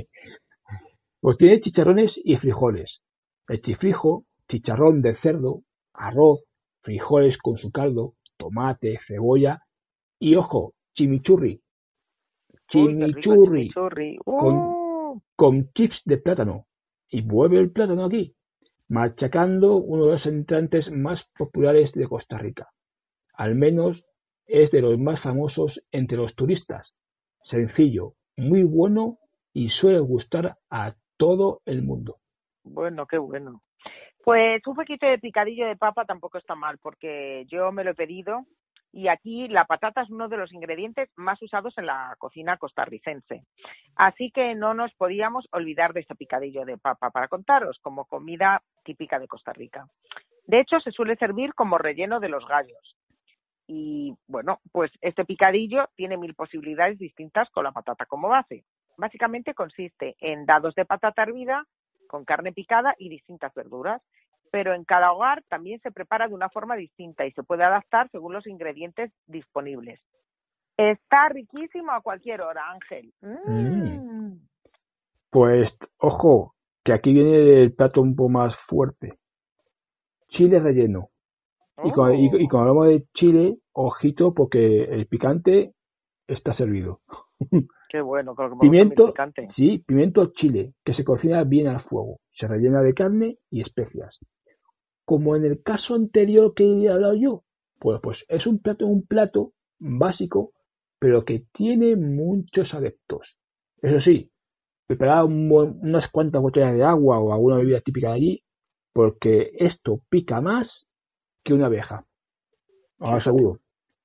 Pues tiene chicharrones y frijoles. El chifrijo, chicharrón de cerdo, arroz, frijoles con su caldo, tomate, cebolla y, ojo, chimichurri. Uy, qué rico, Chimichurri chimichurri. con, Uh. con chips de plátano. Y mueve el plátano aquí, machacando uno de los entrantes más populares de Costa Rica. Al menos es de los más famosos entre los turistas. Sencillo, muy bueno y suele gustar a todo el mundo. Bueno, qué bueno. Pues un poquito de picadillo de papa tampoco está mal, porque yo me lo he pedido y aquí la patata es uno de los ingredientes más usados en la cocina costarricense. Así que no nos podíamos olvidar de este picadillo de papa para contaros como comida típica de Costa Rica. De hecho, se suele servir como relleno de los gallos. Y bueno, pues este picadillo tiene mil posibilidades distintas con la patata como base. Básicamente consiste en dados de patata hervida con carne picada y distintas verduras, pero en cada hogar también se prepara de una forma distinta y se puede adaptar según los ingredientes disponibles. Está riquísimo a cualquier hora, Ángel. Mm. Mm. Pues, ojo, que aquí viene el plato un poco más fuerte. Chile relleno. Oh. Y, cuando, y, y cuando hablamos de chile, ojito, porque el picante está servido. Qué bueno, creo que me Pimiento, gusta mi picante. sí, pimiento chile, que se cocina bien al fuego. Se rellena de carne y especias. Como en el caso anterior que he hablado yo, pues, pues es un plato, un plato básico, pero que tiene muchos adeptos. Eso sí, preparar un, unas cuantas botellas de agua o alguna bebida típica de allí, porque esto pica más que una abeja. Ahora seguro.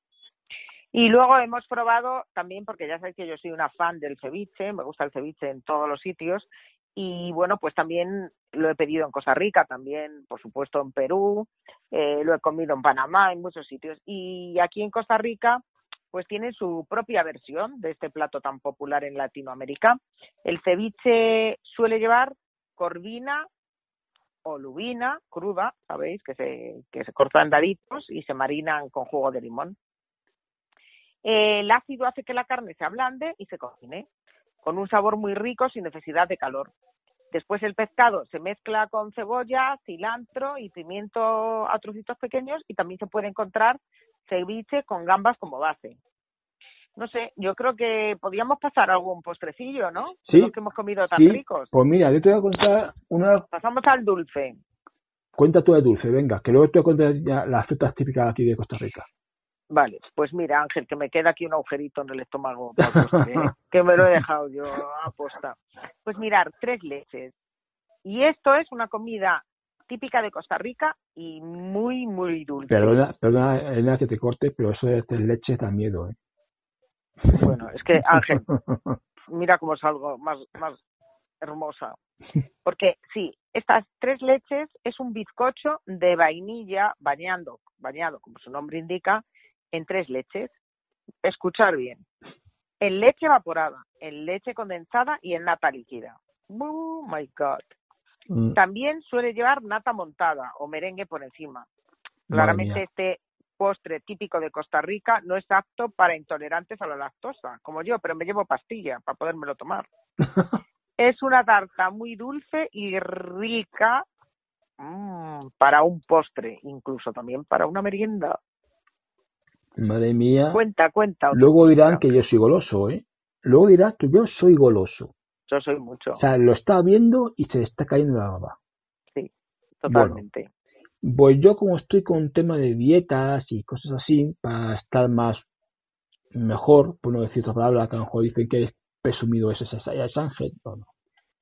Y luego hemos probado también, porque ya sabéis que yo soy una fan del ceviche, me gusta el ceviche en todos los sitios, y bueno, pues también lo he pedido en Costa Rica, también por supuesto en Perú, eh, lo he comido en Panamá, en muchos sitios, y aquí en Costa Rica pues tienen su propia versión de este plato tan popular en Latinoamérica. El ceviche suele llevar corvina o lubina cruda, sabéis, que se, que se cortan daditos y se marinan con jugo de limón. El ácido hace que la carne se ablande y se cocine, con un sabor muy rico sin necesidad de calor. Después el pescado se mezcla con cebolla, cilantro y pimiento a trocitos pequeños y también se puede encontrar ceviche con gambas como base. No sé, yo creo que podríamos pasar algún postrecillo, ¿no? Sí, los que hemos comido tan sí. ricos. Pues mira, yo te voy a contar una... Pasamos al dulce. Cuenta tú de dulce, venga, que luego te voy a contar ya las frutas típicas aquí de Costa Rica. Vale, pues mira, Ángel, que me queda aquí un agujerito en el estómago, por postre, ¿eh? Que me lo he dejado yo a posta. Pues mirar, tres leches. Y esto es una comida típica de Costa Rica y muy, muy dulce. Perdona, perdona, Elena, que te corte, pero eso de tres leches da miedo, ¿eh? Bueno, es que, Ángel, mira cómo salgo más, más hermosa. Porque sí, estas tres leches es un bizcocho de vainilla bañando, bañado, como su nombre indica, en tres leches. Escuchar bien. En leche evaporada, en leche condensada y en nata líquida. Oh my God. Mm. También suele llevar nata montada o merengue por encima. Claramente este postre típico de Costa Rica no es apto para intolerantes a la lactosa, como yo, pero me llevo pastilla para podérmelo tomar. Es una tarta muy dulce y rica mmm, para un postre, incluso también para una merienda. Madre mía. Cuenta, cuenta. Luego dirán que yo soy goloso, ¿eh? Luego dirán que yo soy goloso. Yo soy mucho. O sea, lo está viendo y se le está cayendo la baba. Sí, totalmente. Bueno, pues yo como estoy con tema de dietas y cosas así, para estar más mejor, por no decir otra palabra, que a lo mejor dicen que es presumido ese es Ángel, no, no.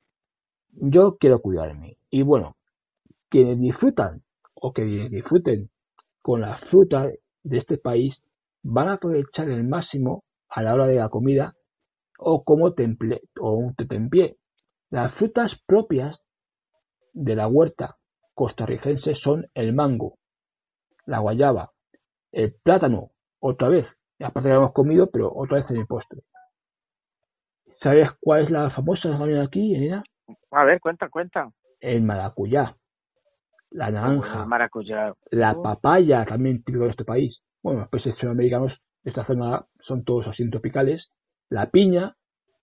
Yo quiero cuidarme. Y bueno, quienes disfrutan o que disfruten con la fruta de este país van a aprovechar el máximo a la hora de la comida o como temple, o un tentempié. Las frutas propias de la huerta costarricense son el mango, la guayaba, el plátano, otra vez, aparte que lo hemos comido, pero otra vez en el postre. ¿Sabes cuál es la famosa aquí, Elena? A ver, cuenta, cuenta. El maracuyá, la naranja, el maracuyá, la uh. papaya, también típico de este país. Bueno, los países sudamericanos de esta zona son todos así tropicales. La piña,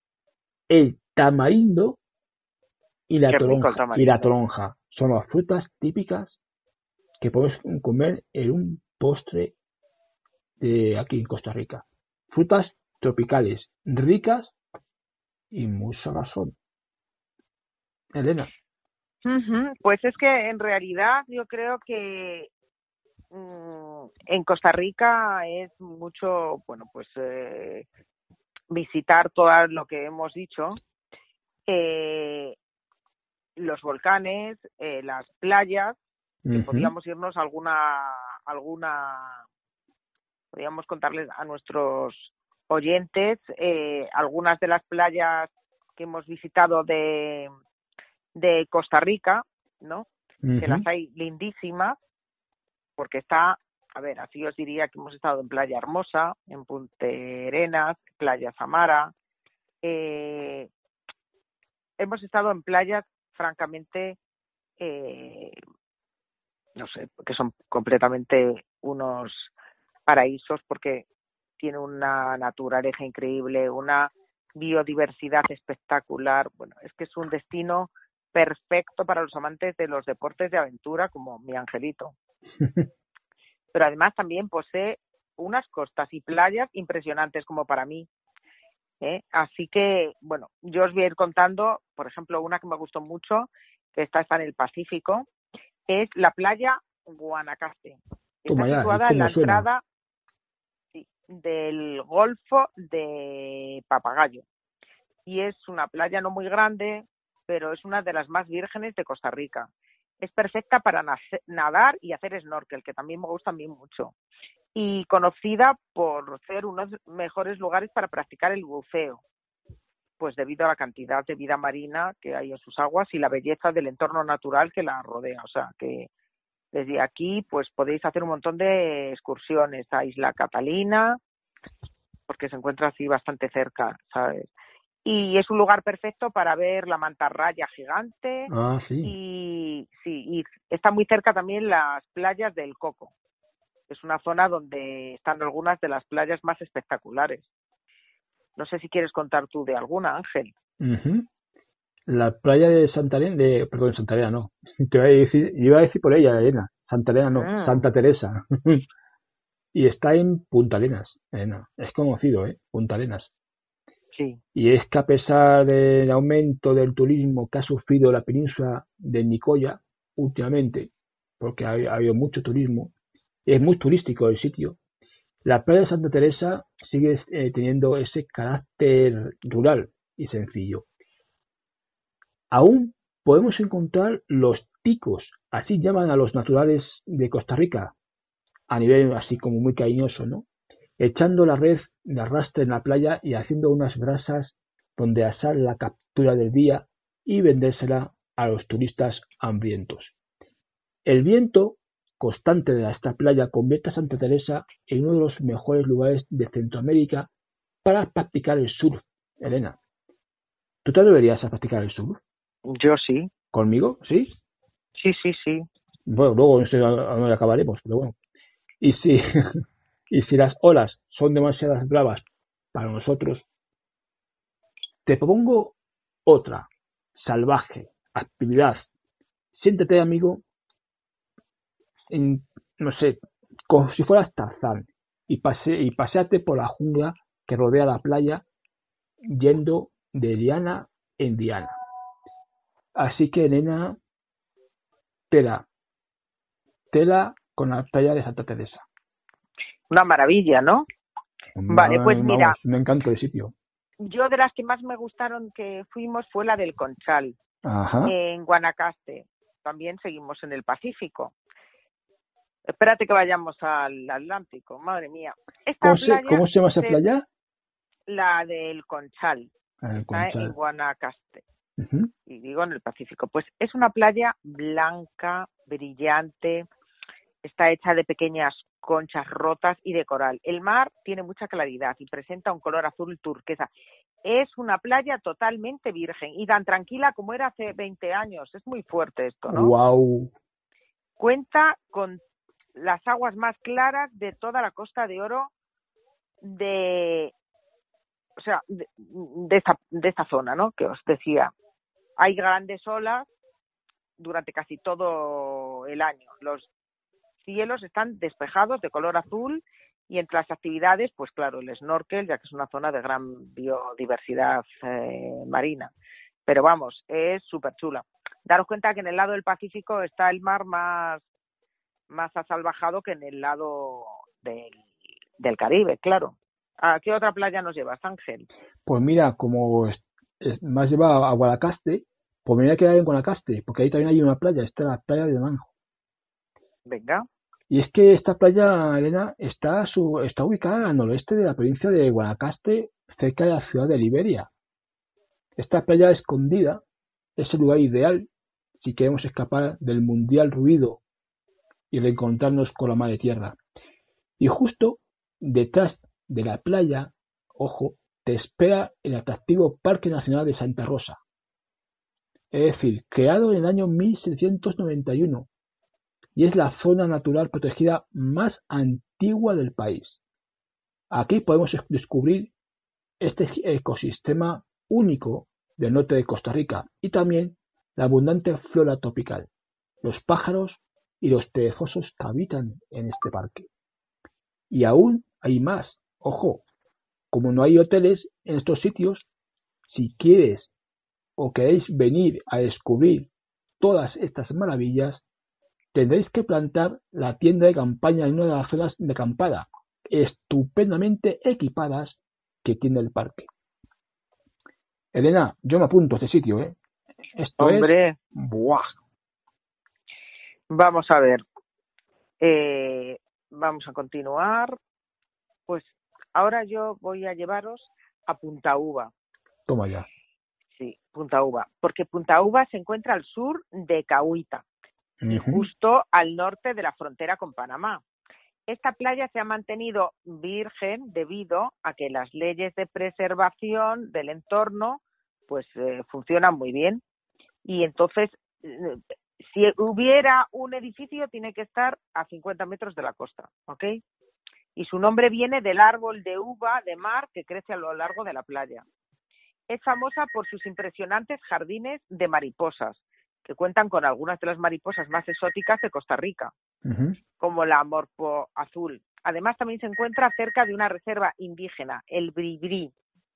el tamarindo y la Qué toronja. rico el y la toronja son las frutas típicas que podemos comer en un postre de aquí en Costa Rica. Frutas tropicales, ricas y muy sabrosón. Elena. Uh-huh. Pues es que en realidad yo creo que mmm, en Costa Rica es mucho, bueno, pues eh, visitar todo lo que hemos dicho, eh, los volcanes, eh, las playas, que uh-huh. podríamos irnos a alguna, alguna, podríamos contarles a nuestros oyentes eh, algunas de las playas que hemos visitado de de Costa Rica, ¿no? Uh-huh. Que las hay lindísimas, porque está, a ver, así os diría que hemos estado en Playa Hermosa, en Punta Arenas, Playa Samara, eh, hemos estado en playas francamente, eh, no sé, que son completamente unos paraísos, porque tiene una naturaleza increíble, una biodiversidad espectacular. Bueno, es que es un destino perfecto para los amantes de los deportes de aventura, como mi angelito. Pero además también posee unas costas y playas impresionantes, como para mí. ¿eh? Así que, bueno, yo os voy a ir contando, por ejemplo, una que me gustó mucho, que esta está en el Pacífico, es la playa Guanacaste. Está ya, situada en la suena? entrada sí, del Golfo de Papagayo. Y es una playa no muy grande, pero es una de las más vírgenes de Costa Rica. Es perfecta para nace, nadar y hacer snorkel, que también me gusta a mí mucho. Y conocida por ser unos mejores lugares para practicar el buceo, pues debido a la cantidad de vida marina que hay en sus aguas y la belleza del entorno natural que la rodea. O sea, que desde aquí pues podéis hacer un montón de excursiones a Isla Catalina, porque se encuentra así bastante cerca, ¿sabes? Y es un lugar perfecto para ver la mantarraya gigante. Ah, sí. Y sí, y está muy cerca también las playas del Coco. Es una zona donde están algunas de las playas más espectaculares. No sé si quieres contar tú de alguna, Ángel. Uh-huh. La playa de Santa Elena, de, perdón, Santa Elena no. Te iba a decir, iba a decir por ella, Elena. Santa Elena no, mm. Santa Teresa. Y está en Punta Arenas, Elena. Es conocido, ¿eh? Punta Arenas. Sí. Y es que a pesar del aumento del turismo que ha sufrido la península de Nicoya últimamente, porque ha, ha habido mucho turismo, es muy turístico el sitio, la playa de Santa Teresa sigue eh, teniendo ese carácter rural y sencillo. Aún podemos encontrar los ticos, así llaman a los naturales de Costa Rica, a nivel así como muy cariñoso, ¿no? Echando la red de arrastre en la playa y haciendo unas brasas donde asar la captura del día y vendérsela a los turistas hambrientos. El viento constante de esta playa convierte a Santa Teresa en uno de los mejores lugares de Centroamérica para practicar el surf. Elena, ¿tú te atreverías a practicar el surf? Yo sí. ¿Conmigo? ¿Sí? Sí, sí, sí. Bueno, luego no sé a dónde acabaremos, pero bueno. Y si, y si las olas son demasiadas bravas para nosotros, te propongo otra salvaje actividad. Siéntete, amigo, en, no sé, como si fueras Tarzán y, pase, y paseate por la jungla que rodea la playa yendo de liana en liana. Así que, nena, tela, tela con la playa de Santa Teresa. Una maravilla, ¿no? Una, vale, pues vamos, mira. Me encanta el sitio. Yo de las que más me gustaron que fuimos fue la del Conchal, Ajá. en Guanacaste. También seguimos en el Pacífico. Espérate que vayamos al Atlántico, madre mía. Esta ¿Cómo, playa se, ¿Cómo se llama esa se, playa? la del Conchal, El está Conchal. en Guanacaste, Ujú. y digo en el Pacífico. Pues es una playa blanca, brillante, está hecha de pequeñas conchas rotas y de coral. El mar tiene mucha claridad y presenta un color azul turquesa. Es una playa totalmente virgen y tan tranquila como era hace veinte años. Es muy fuerte esto, ¿no? Wow. Cuenta con las aguas más claras de toda la Costa de Oro de, o sea, de, de esta, de esta zona, ¿no? Que os decía. Hay grandes olas durante casi todo el año. Los cielos están despejados de color azul y entre las actividades, pues claro, el snorkel, ya que es una zona de gran biodiversidad eh, marina. Pero vamos, es súper chula. Daros cuenta que en el lado del Pacífico está el mar más, más asalvajado que en el lado del, del Caribe, claro. ¿A qué otra playa nos llevas, Ángel? Pues mira, como es, es, me has llevado a Guanacaste, pues me voy a quedar en Guanacaste, porque ahí también hay una playa, está la playa de Manjo. Venga. Y es que esta playa, Elena, está, su, está ubicada al noroeste de la provincia de Guanacaste, cerca de la ciudad de Liberia. Esta playa escondida es el lugar ideal si queremos escapar del mundial ruido y reencontrarnos con la madre tierra. Y justo detrás de la playa, ojo, te espera el atractivo Parque Nacional de Santa Rosa. Es decir, creado en el año mil setecientos noventa y uno, y es la zona natural protegida más antigua del país. Aquí podemos descubrir este ecosistema único del norte de Costa Rica y también la abundante flora tropical, los pájaros y los perezosos que habitan en este parque. Y aún hay más, ojo, como no hay hoteles en estos sitios, si quieres o queréis venir a descubrir todas estas maravillas, tendréis que plantar la tienda de campaña en una de las zonas de acampada, estupendamente equipadas que tiene el parque. Elena, yo me apunto a este sitio, ¿eh? Esto Hombre. es... ¡Buah! Vamos a ver. Eh, vamos a continuar. Pues ahora yo voy a llevaros a Punta Uva. Toma ya. Sí, Punta Uva. Porque Punta Uva se encuentra al sur de Cahuita y Uh-huh. justo al norte de la frontera con Panamá. Esta playa se ha mantenido virgen debido a que las leyes de preservación del entorno pues eh, funcionan muy bien. Y entonces, eh, si hubiera un edificio, tiene que estar a cincuenta metros de la costa, ¿ok? Y su nombre viene del árbol de uva de mar que crece a lo largo de la playa. Es famosa por sus impresionantes jardines de mariposas, que cuentan con algunas de las mariposas más exóticas de Costa Rica, Uh-huh. como la morpo azul. Además, también se encuentra cerca de una reserva indígena, el Bribri.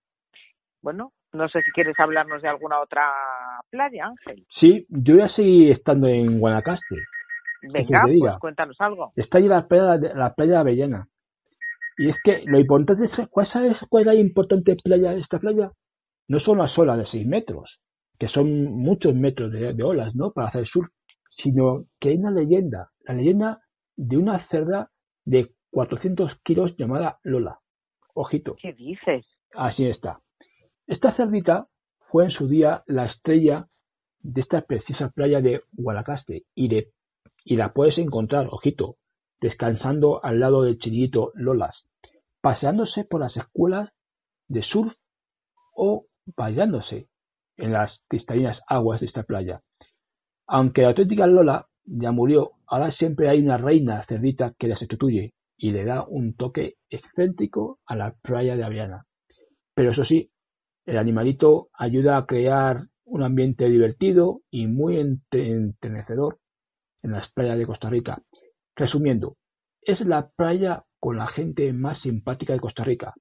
Bueno, no sé si quieres hablarnos de alguna otra playa, Ángel. Sí, yo voy a seguir estando en Guanacaste. Venga, te diga. pues cuéntanos algo. Está ahí la playa de, la playa de Avellana. Y es que lo importante es, ¿cuál sabes cuál es la importante playa de esta playa? No son las olas de seis metros, que son muchos metros de, de olas, ¿no? Para hacer surf, sino que hay una leyenda, la leyenda de una cerda de cuatrocientos kilos llamada Lola. Ojito. ¿Qué dices? Así está. Esta cerdita fue en su día la estrella de esta preciosa playa de Guanacaste y, de, y la puedes encontrar, ojito, descansando al lado del chiringuito Lolas, paseándose por las escuelas de surf o bañándose en las cristalinas aguas de esta playa. Aunque la auténtica Lola ya murió, ahora siempre hay una reina cerdita que la sustituye y le da un toque excéntrico a la playa de Avellana. Pero eso sí, el animalito ayuda a crear un ambiente divertido y muy entrenecedor en las playas de Costa Rica. Resumiendo, es la playa con la gente más simpática de Costa Rica.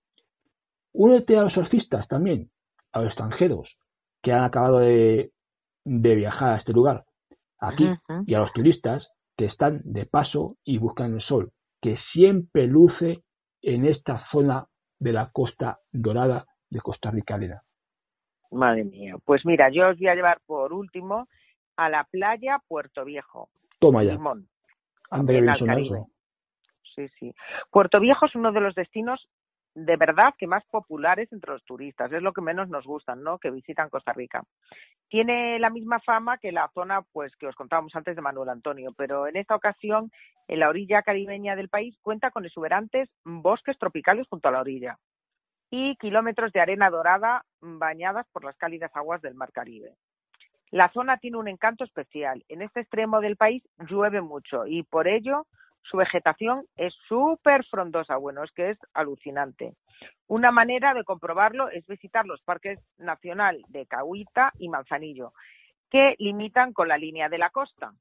Únete a los surfistas también, a los extranjeros que han acabado de, de viajar a este lugar, aquí, Uh-huh. y a los turistas que están de paso y buscan el sol, que siempre luce en esta zona de la Costa Dorada de Costa Rica, Elena. Madre mía. Pues mira, yo os voy a llevar por último a la playa Puerto Viejo. Toma ya. Limón. Anda que en bien al suena Caribe. eso. Sí, sí. Puerto Viejo es uno de los destinos de verdad que más populares entre los turistas, es lo que menos nos gustan, ¿no?, que visitan Costa Rica. Tiene la misma fama que la zona, pues, que os contábamos antes de Manuel Antonio, pero en esta ocasión, en la orilla caribeña del país, cuenta con exuberantes bosques tropicales junto a la orilla y kilómetros de arena dorada bañadas por las cálidas aguas del Mar Caribe. La zona tiene un encanto especial. En este extremo del país llueve mucho y por ello su vegetación es súper frondosa. Bueno, es que es alucinante. Una manera de comprobarlo es visitar los parques nacional de Cahuita y Manzanillo, que limitan con la línea de la costa.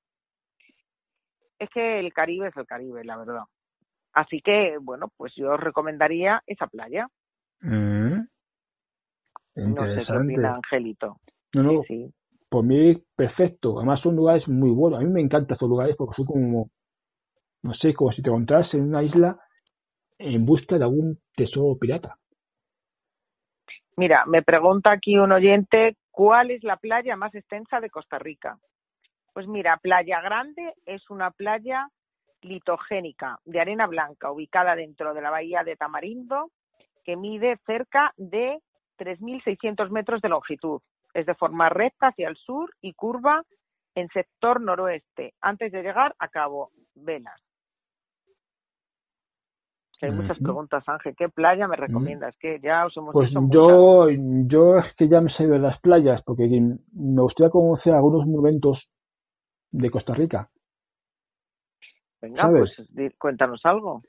Es que el Caribe es el Caribe, la verdad. Así que, bueno, pues yo os recomendaría esa playa. Mm, No sé qué opina Angelito. No, no, sí, sí. Por mí perfecto. Además son lugares muy buenos. A mí me encantan estos lugares porque son como, no sé, como si te encontraras en una isla en busca de algún tesoro pirata. Mira, me pregunta aquí un oyente, ¿cuál es la playa más extensa de Costa Rica? Pues mira, Playa Grande es una playa litogénica de arena blanca ubicada dentro de la bahía de Tamarindo, que mide cerca de tres mil seiscientos metros de longitud. Es de forma recta hacia el sur y curva en sector noroeste, antes de llegar a Cabo Velas. Hay muchas Uh-huh. preguntas, Ángel. ¿Qué playa me recomiendas? Uh-huh. Que ya os hemos pues dicho yo, muchas. yo es que ya me sé de las playas, porque me gustaría conocer algunos monumentos de Costa Rica. Venga, ¿sabes? Pues cuéntanos algo.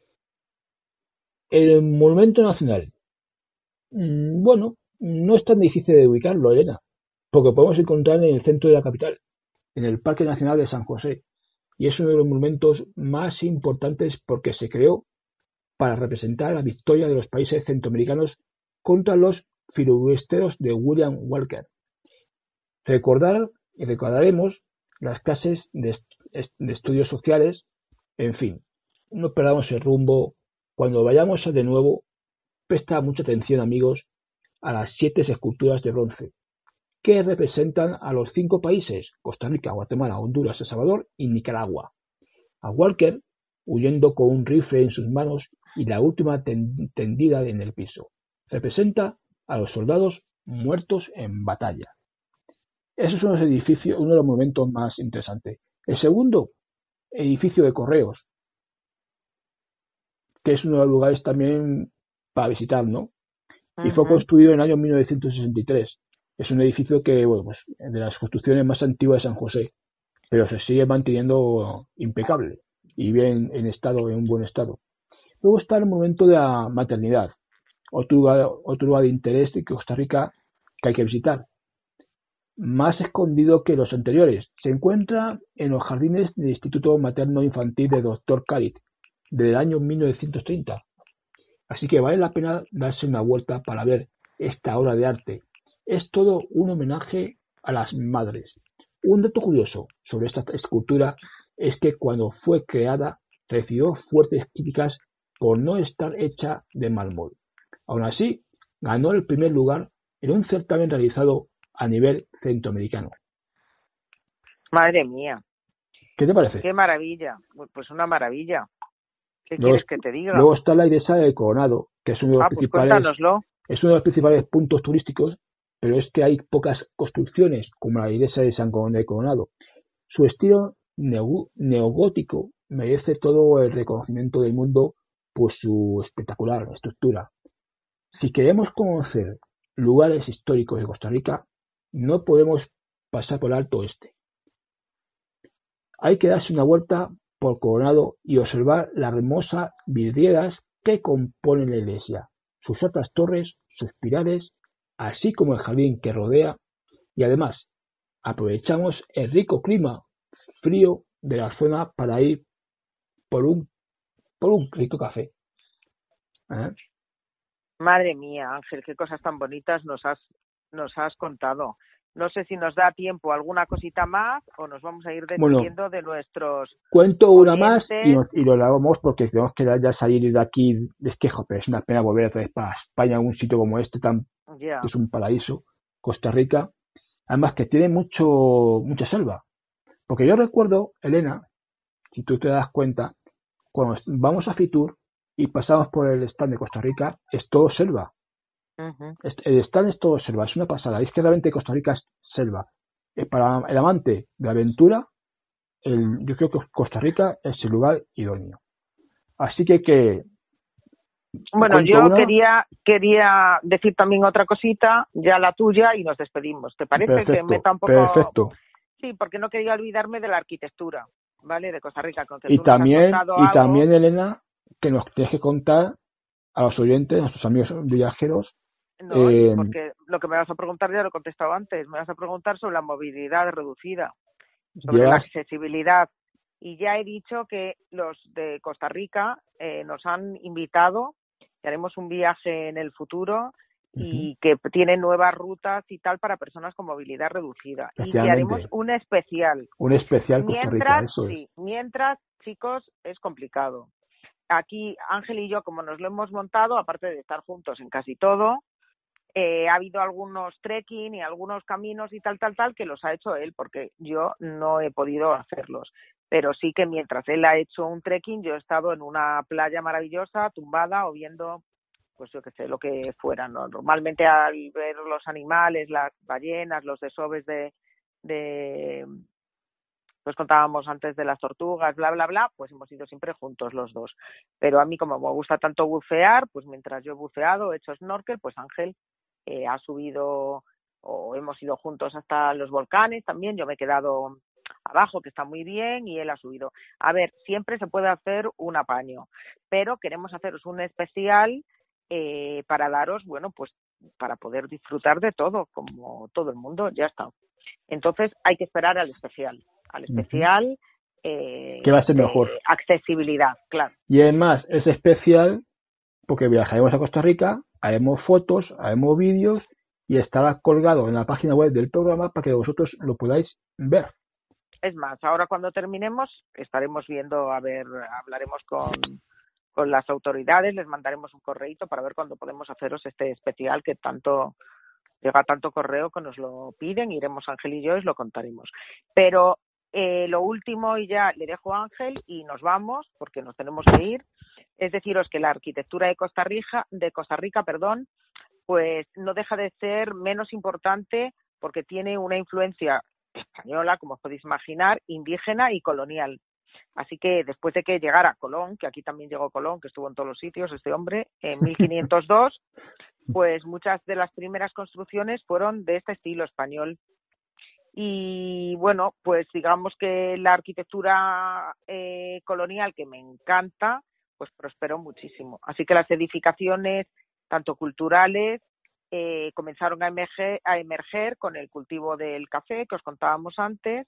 El Monumento Nacional. Bueno, no es tan difícil de ubicarlo, Elena, porque podemos encontrar en el centro de la capital, en el Parque Nacional de San José, y es uno de los monumentos más importantes porque se creó para representar la victoria de los países centroamericanos contra los filibusteros de William Walker. Recordar y recordaremos las clases de, de estudios sociales, en fin, no perdamos el rumbo. Cuando vayamos de nuevo, presta mucha atención, amigos, a las siete esculturas de bronce, que representan a los cinco países, Costa Rica, Guatemala, Honduras, El Salvador y Nicaragua. A Walker, huyendo con un rifle en sus manos y la última ten- tendida en el piso. Representa a los soldados muertos en batalla. Esos son los edificios, uno de los monumentos más interesantes. El segundo, edificio de correos, que es uno de los lugares también para visitar, ¿no? Y fue construido en el año mil novecientos sesenta y tres. Es un edificio que, bueno, pues de las construcciones más antiguas de San José, pero se sigue manteniendo impecable y bien en estado, en un buen estado. Luego está el monumento de la maternidad, otro lugar, otro lugar de interés de Costa Rica que hay que visitar. Más escondido que los anteriores, se encuentra en los jardines del Instituto Materno Infantil de doctor Carit, del año mil novecientos treinta. Así que vale la pena darse una vuelta para ver esta obra de arte. Es todo un homenaje a las madres. Un dato curioso sobre esta escultura es que cuando fue creada recibió fuertes críticas por no estar hecha de mármol. Aún así, ganó el primer lugar en un certamen realizado a nivel centroamericano. Madre mía. ¿Qué te parece? Qué maravilla. Pues una maravilla. ¿Qué luego, quieres que te diga? Luego está la iglesia de Coronado, que es uno de los ah, pues principales, cuéntanoslo. es uno de los principales puntos turísticos, pero es que hay pocas construcciones como la iglesia de San de Coronado. Su estilo neo, neogótico merece todo el reconocimiento del mundo por su espectacular estructura. Si queremos conocer lugares históricos de Costa Rica, no podemos pasar por alto este. Hay que darse una vuelta por Coronado y observar las hermosas vidrieras que componen la iglesia, sus altas torres, sus pilares, así como el jardín que rodea, y además aprovechamos el rico clima frío de la zona para ir por un por un rico café. ¿Eh? Madre mía, Ángel, qué cosas tan bonitas nos has nos has contado. No sé si nos da tiempo alguna cosita más o nos vamos a ir despidiendo bueno, de nuestros cuento una oyentes. más y, nos, y lo lavamos porque tenemos que ya salir de aquí de esquejo, pero es una pena volver otra vez para España, un sitio como este tan yeah. que es un paraíso, Costa Rica, además que tiene mucho mucha selva, porque yo recuerdo, Elena, si tú te das cuenta, cuando vamos a Fitur y pasamos por el stand de Costa Rica, es todo selva. Ujú. El stand es todo selva, es una pasada. Es que realmente Costa Rica es selva. Eh, Para el amante de aventura, el, yo creo que Costa Rica es el lugar idóneo. Así que, que Bueno, cuento yo una. quería quería decir también otra cosita, ya la tuya, y nos despedimos. ¿Te parece que Perfecto, meta un poco? perfecto. Sí, porque no quería olvidarme de la arquitectura, ¿vale? De Costa Rica, con que Y tú nos has también, contado y algo. también, Elena, que nos tienes que contar a los oyentes, a nuestros amigos viajeros. No, y eh, porque lo que me vas a preguntar ya lo he contestado antes. Me vas a preguntar sobre la movilidad reducida, sobre la llevas, accesibilidad. Y ya he dicho que los de Costa Rica eh, nos han invitado, que haremos un viaje en el futuro y que tienen nuevas rutas y tal para personas con movilidad reducida. Y que haremos especialmente, un especial. un especial Costa Rica, Mientras, eso es. sí, mientras, chicos, es complicado. Aquí Ángel y yo, como nos lo hemos montado, aparte de estar juntos en casi todo, eh, ha habido algunos trekking y algunos caminos y tal, tal, tal, que los ha hecho él, porque yo no he podido hacerlos. Pero sí que mientras él ha hecho un trekking, yo he estado en una playa maravillosa, tumbada o viendo, pues yo qué sé, lo que fuera, ¿no? Normalmente al ver los animales, las ballenas, los desoves de, de pues contábamos antes de las tortugas, bla, bla, bla, pues hemos ido siempre juntos los dos. Pero a mí, como me gusta tanto bucear, pues mientras yo he buceado, he hecho snorkel, pues Ángel eh, ha subido, o hemos ido juntos hasta los volcanes también, yo me he quedado abajo, que está muy bien, y él ha subido. A ver, siempre se puede hacer un apaño, pero queremos haceros un especial eh, para daros, bueno, pues para poder disfrutar de todo, como todo el mundo, ya está. Entonces hay que esperar al especial, al especial uh-huh. eh, que va a ser mejor. Accesibilidad, claro. Y además es especial porque viajaremos a Costa Rica, haremos fotos, haremos vídeos y estará colgado en la página web del programa para que vosotros lo podáis ver. Es más, ahora cuando terminemos estaremos viendo, a ver, hablaremos con, con las autoridades, les mandaremos un correíto para ver cuándo podemos haceros este especial que tanto llega tanto correo que nos lo piden, iremos Ángel y yo y os lo contaremos. Pero eh, lo último, y ya le dejo a Ángel y nos vamos porque nos tenemos que ir, es deciros que la arquitectura de Costa Rica, de Costa Rica, perdón, pues no deja de ser menos importante porque tiene una influencia española, como os podéis imaginar, indígena y colonial. Así que después de que llegara Colón, que aquí también llegó Colón, que estuvo en todos los sitios, este hombre, en mil quinientos dos, pues muchas de las primeras construcciones fueron de este estilo español. Y bueno, pues digamos que la arquitectura eh, colonial, que me encanta, pues prosperó muchísimo. Así que las edificaciones, tanto culturales, eh, comenzaron a emerger, a emerger con el cultivo del café, que os contábamos antes.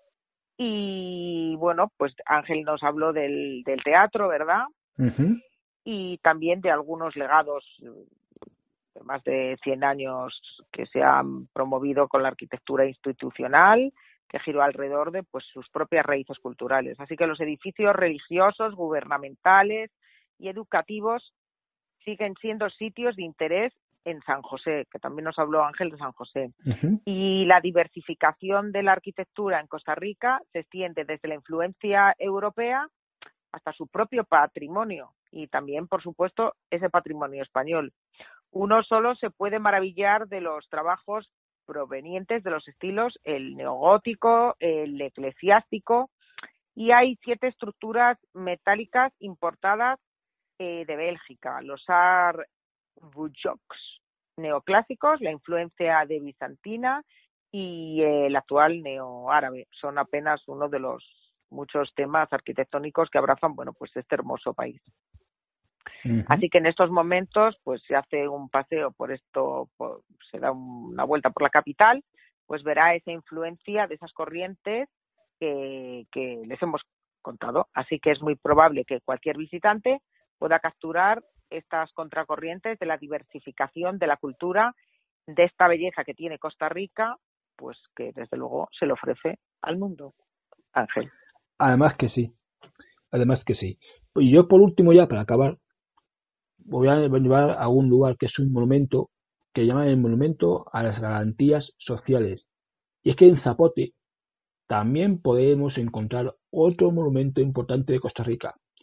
Y bueno, pues Ángel nos habló del, del teatro, ¿verdad? Uh-huh. Y también de algunos legados de más de cien años que se han promovido con la arquitectura institucional, que giró alrededor de pues sus propias raíces culturales. Así que los edificios religiosos, gubernamentales y educativos siguen siendo sitios de interés en San José, que también nos habló Ángel de San José. Uh-huh. Y la diversificación de la arquitectura en Costa Rica se extiende desde la influencia europea hasta su propio patrimonio y también, por supuesto, ese patrimonio español. Uno solo se puede maravillar de los trabajos provenientes de los estilos el neogótico, el eclesiástico, y hay siete estructuras metálicas importadas eh, de Bélgica, los Art Bujoks neoclásicos, la influencia de bizantina y eh, el actual neoárabe. Son apenas uno de los muchos temas arquitectónicos que abrazan, bueno, pues este hermoso país. Uh-huh. Así que en estos momentos, pues se hace un paseo por esto, por, se da una vuelta por la capital, pues verá esa influencia de esas corrientes que, que les hemos contado. Así que es muy probable que cualquier visitante pueda capturar estas contracorrientes de la diversificación de la cultura, de esta belleza que tiene Costa Rica, pues que desde luego se le ofrece al mundo. Ángel. Además que sí, además que sí. Y yo por último ya, para acabar, voy a llevar a un lugar que es un monumento que llaman el monumento a las garantías sociales. Y es que en Zapote también podemos encontrar otro monumento importante de Costa Rica,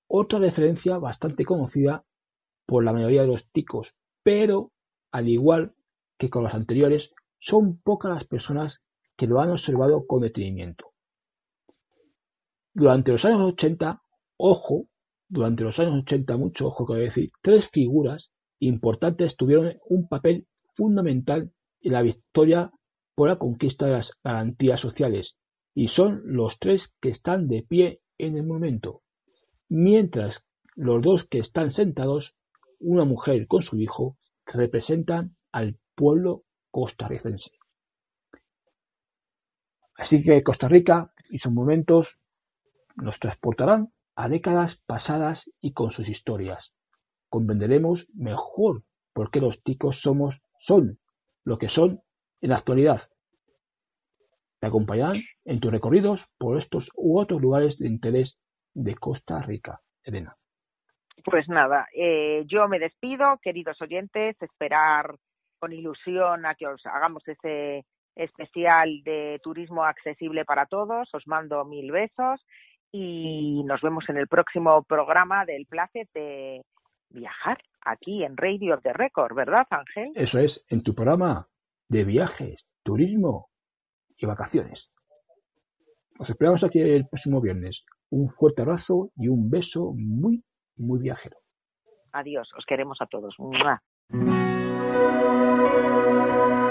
Otra referencia bastante conocida por la mayoría de los ticos, pero al igual que con las anteriores, son pocas las personas que lo han observado con detenimiento. Durante los años ochenta, ojo, durante los años ochenta, mucho ojo que voy a decir, tres figuras importantes tuvieron un papel fundamental en la victoria por la conquista de las garantías sociales, y son los tres que están de pie en el monumento, mientras los dos que están sentados, una mujer con su hijo, representan al pueblo costarricense. Así que Costa Rica y sus momentos nos transportarán a décadas pasadas y con sus historias. Comprenderemos mejor por qué los ticos somos, son lo que son en la actualidad. Te acompañarán en tus recorridos por estos u otros lugares de interés de Costa Rica. Elena. Pues nada, eh, yo me despido, queridos oyentes, esperar con ilusión a que os hagamos ese especial de turismo accesible para todos. Os mando mil besos y nos vemos en el próximo programa del placer de viajar aquí en Radio of the Record, ¿verdad, Ángel? Eso es, en tu programa de viajes, turismo y vacaciones. Os esperamos aquí el próximo viernes. Un fuerte abrazo y un beso muy, muy viajero. Adiós, os queremos a todos. ¡Mua!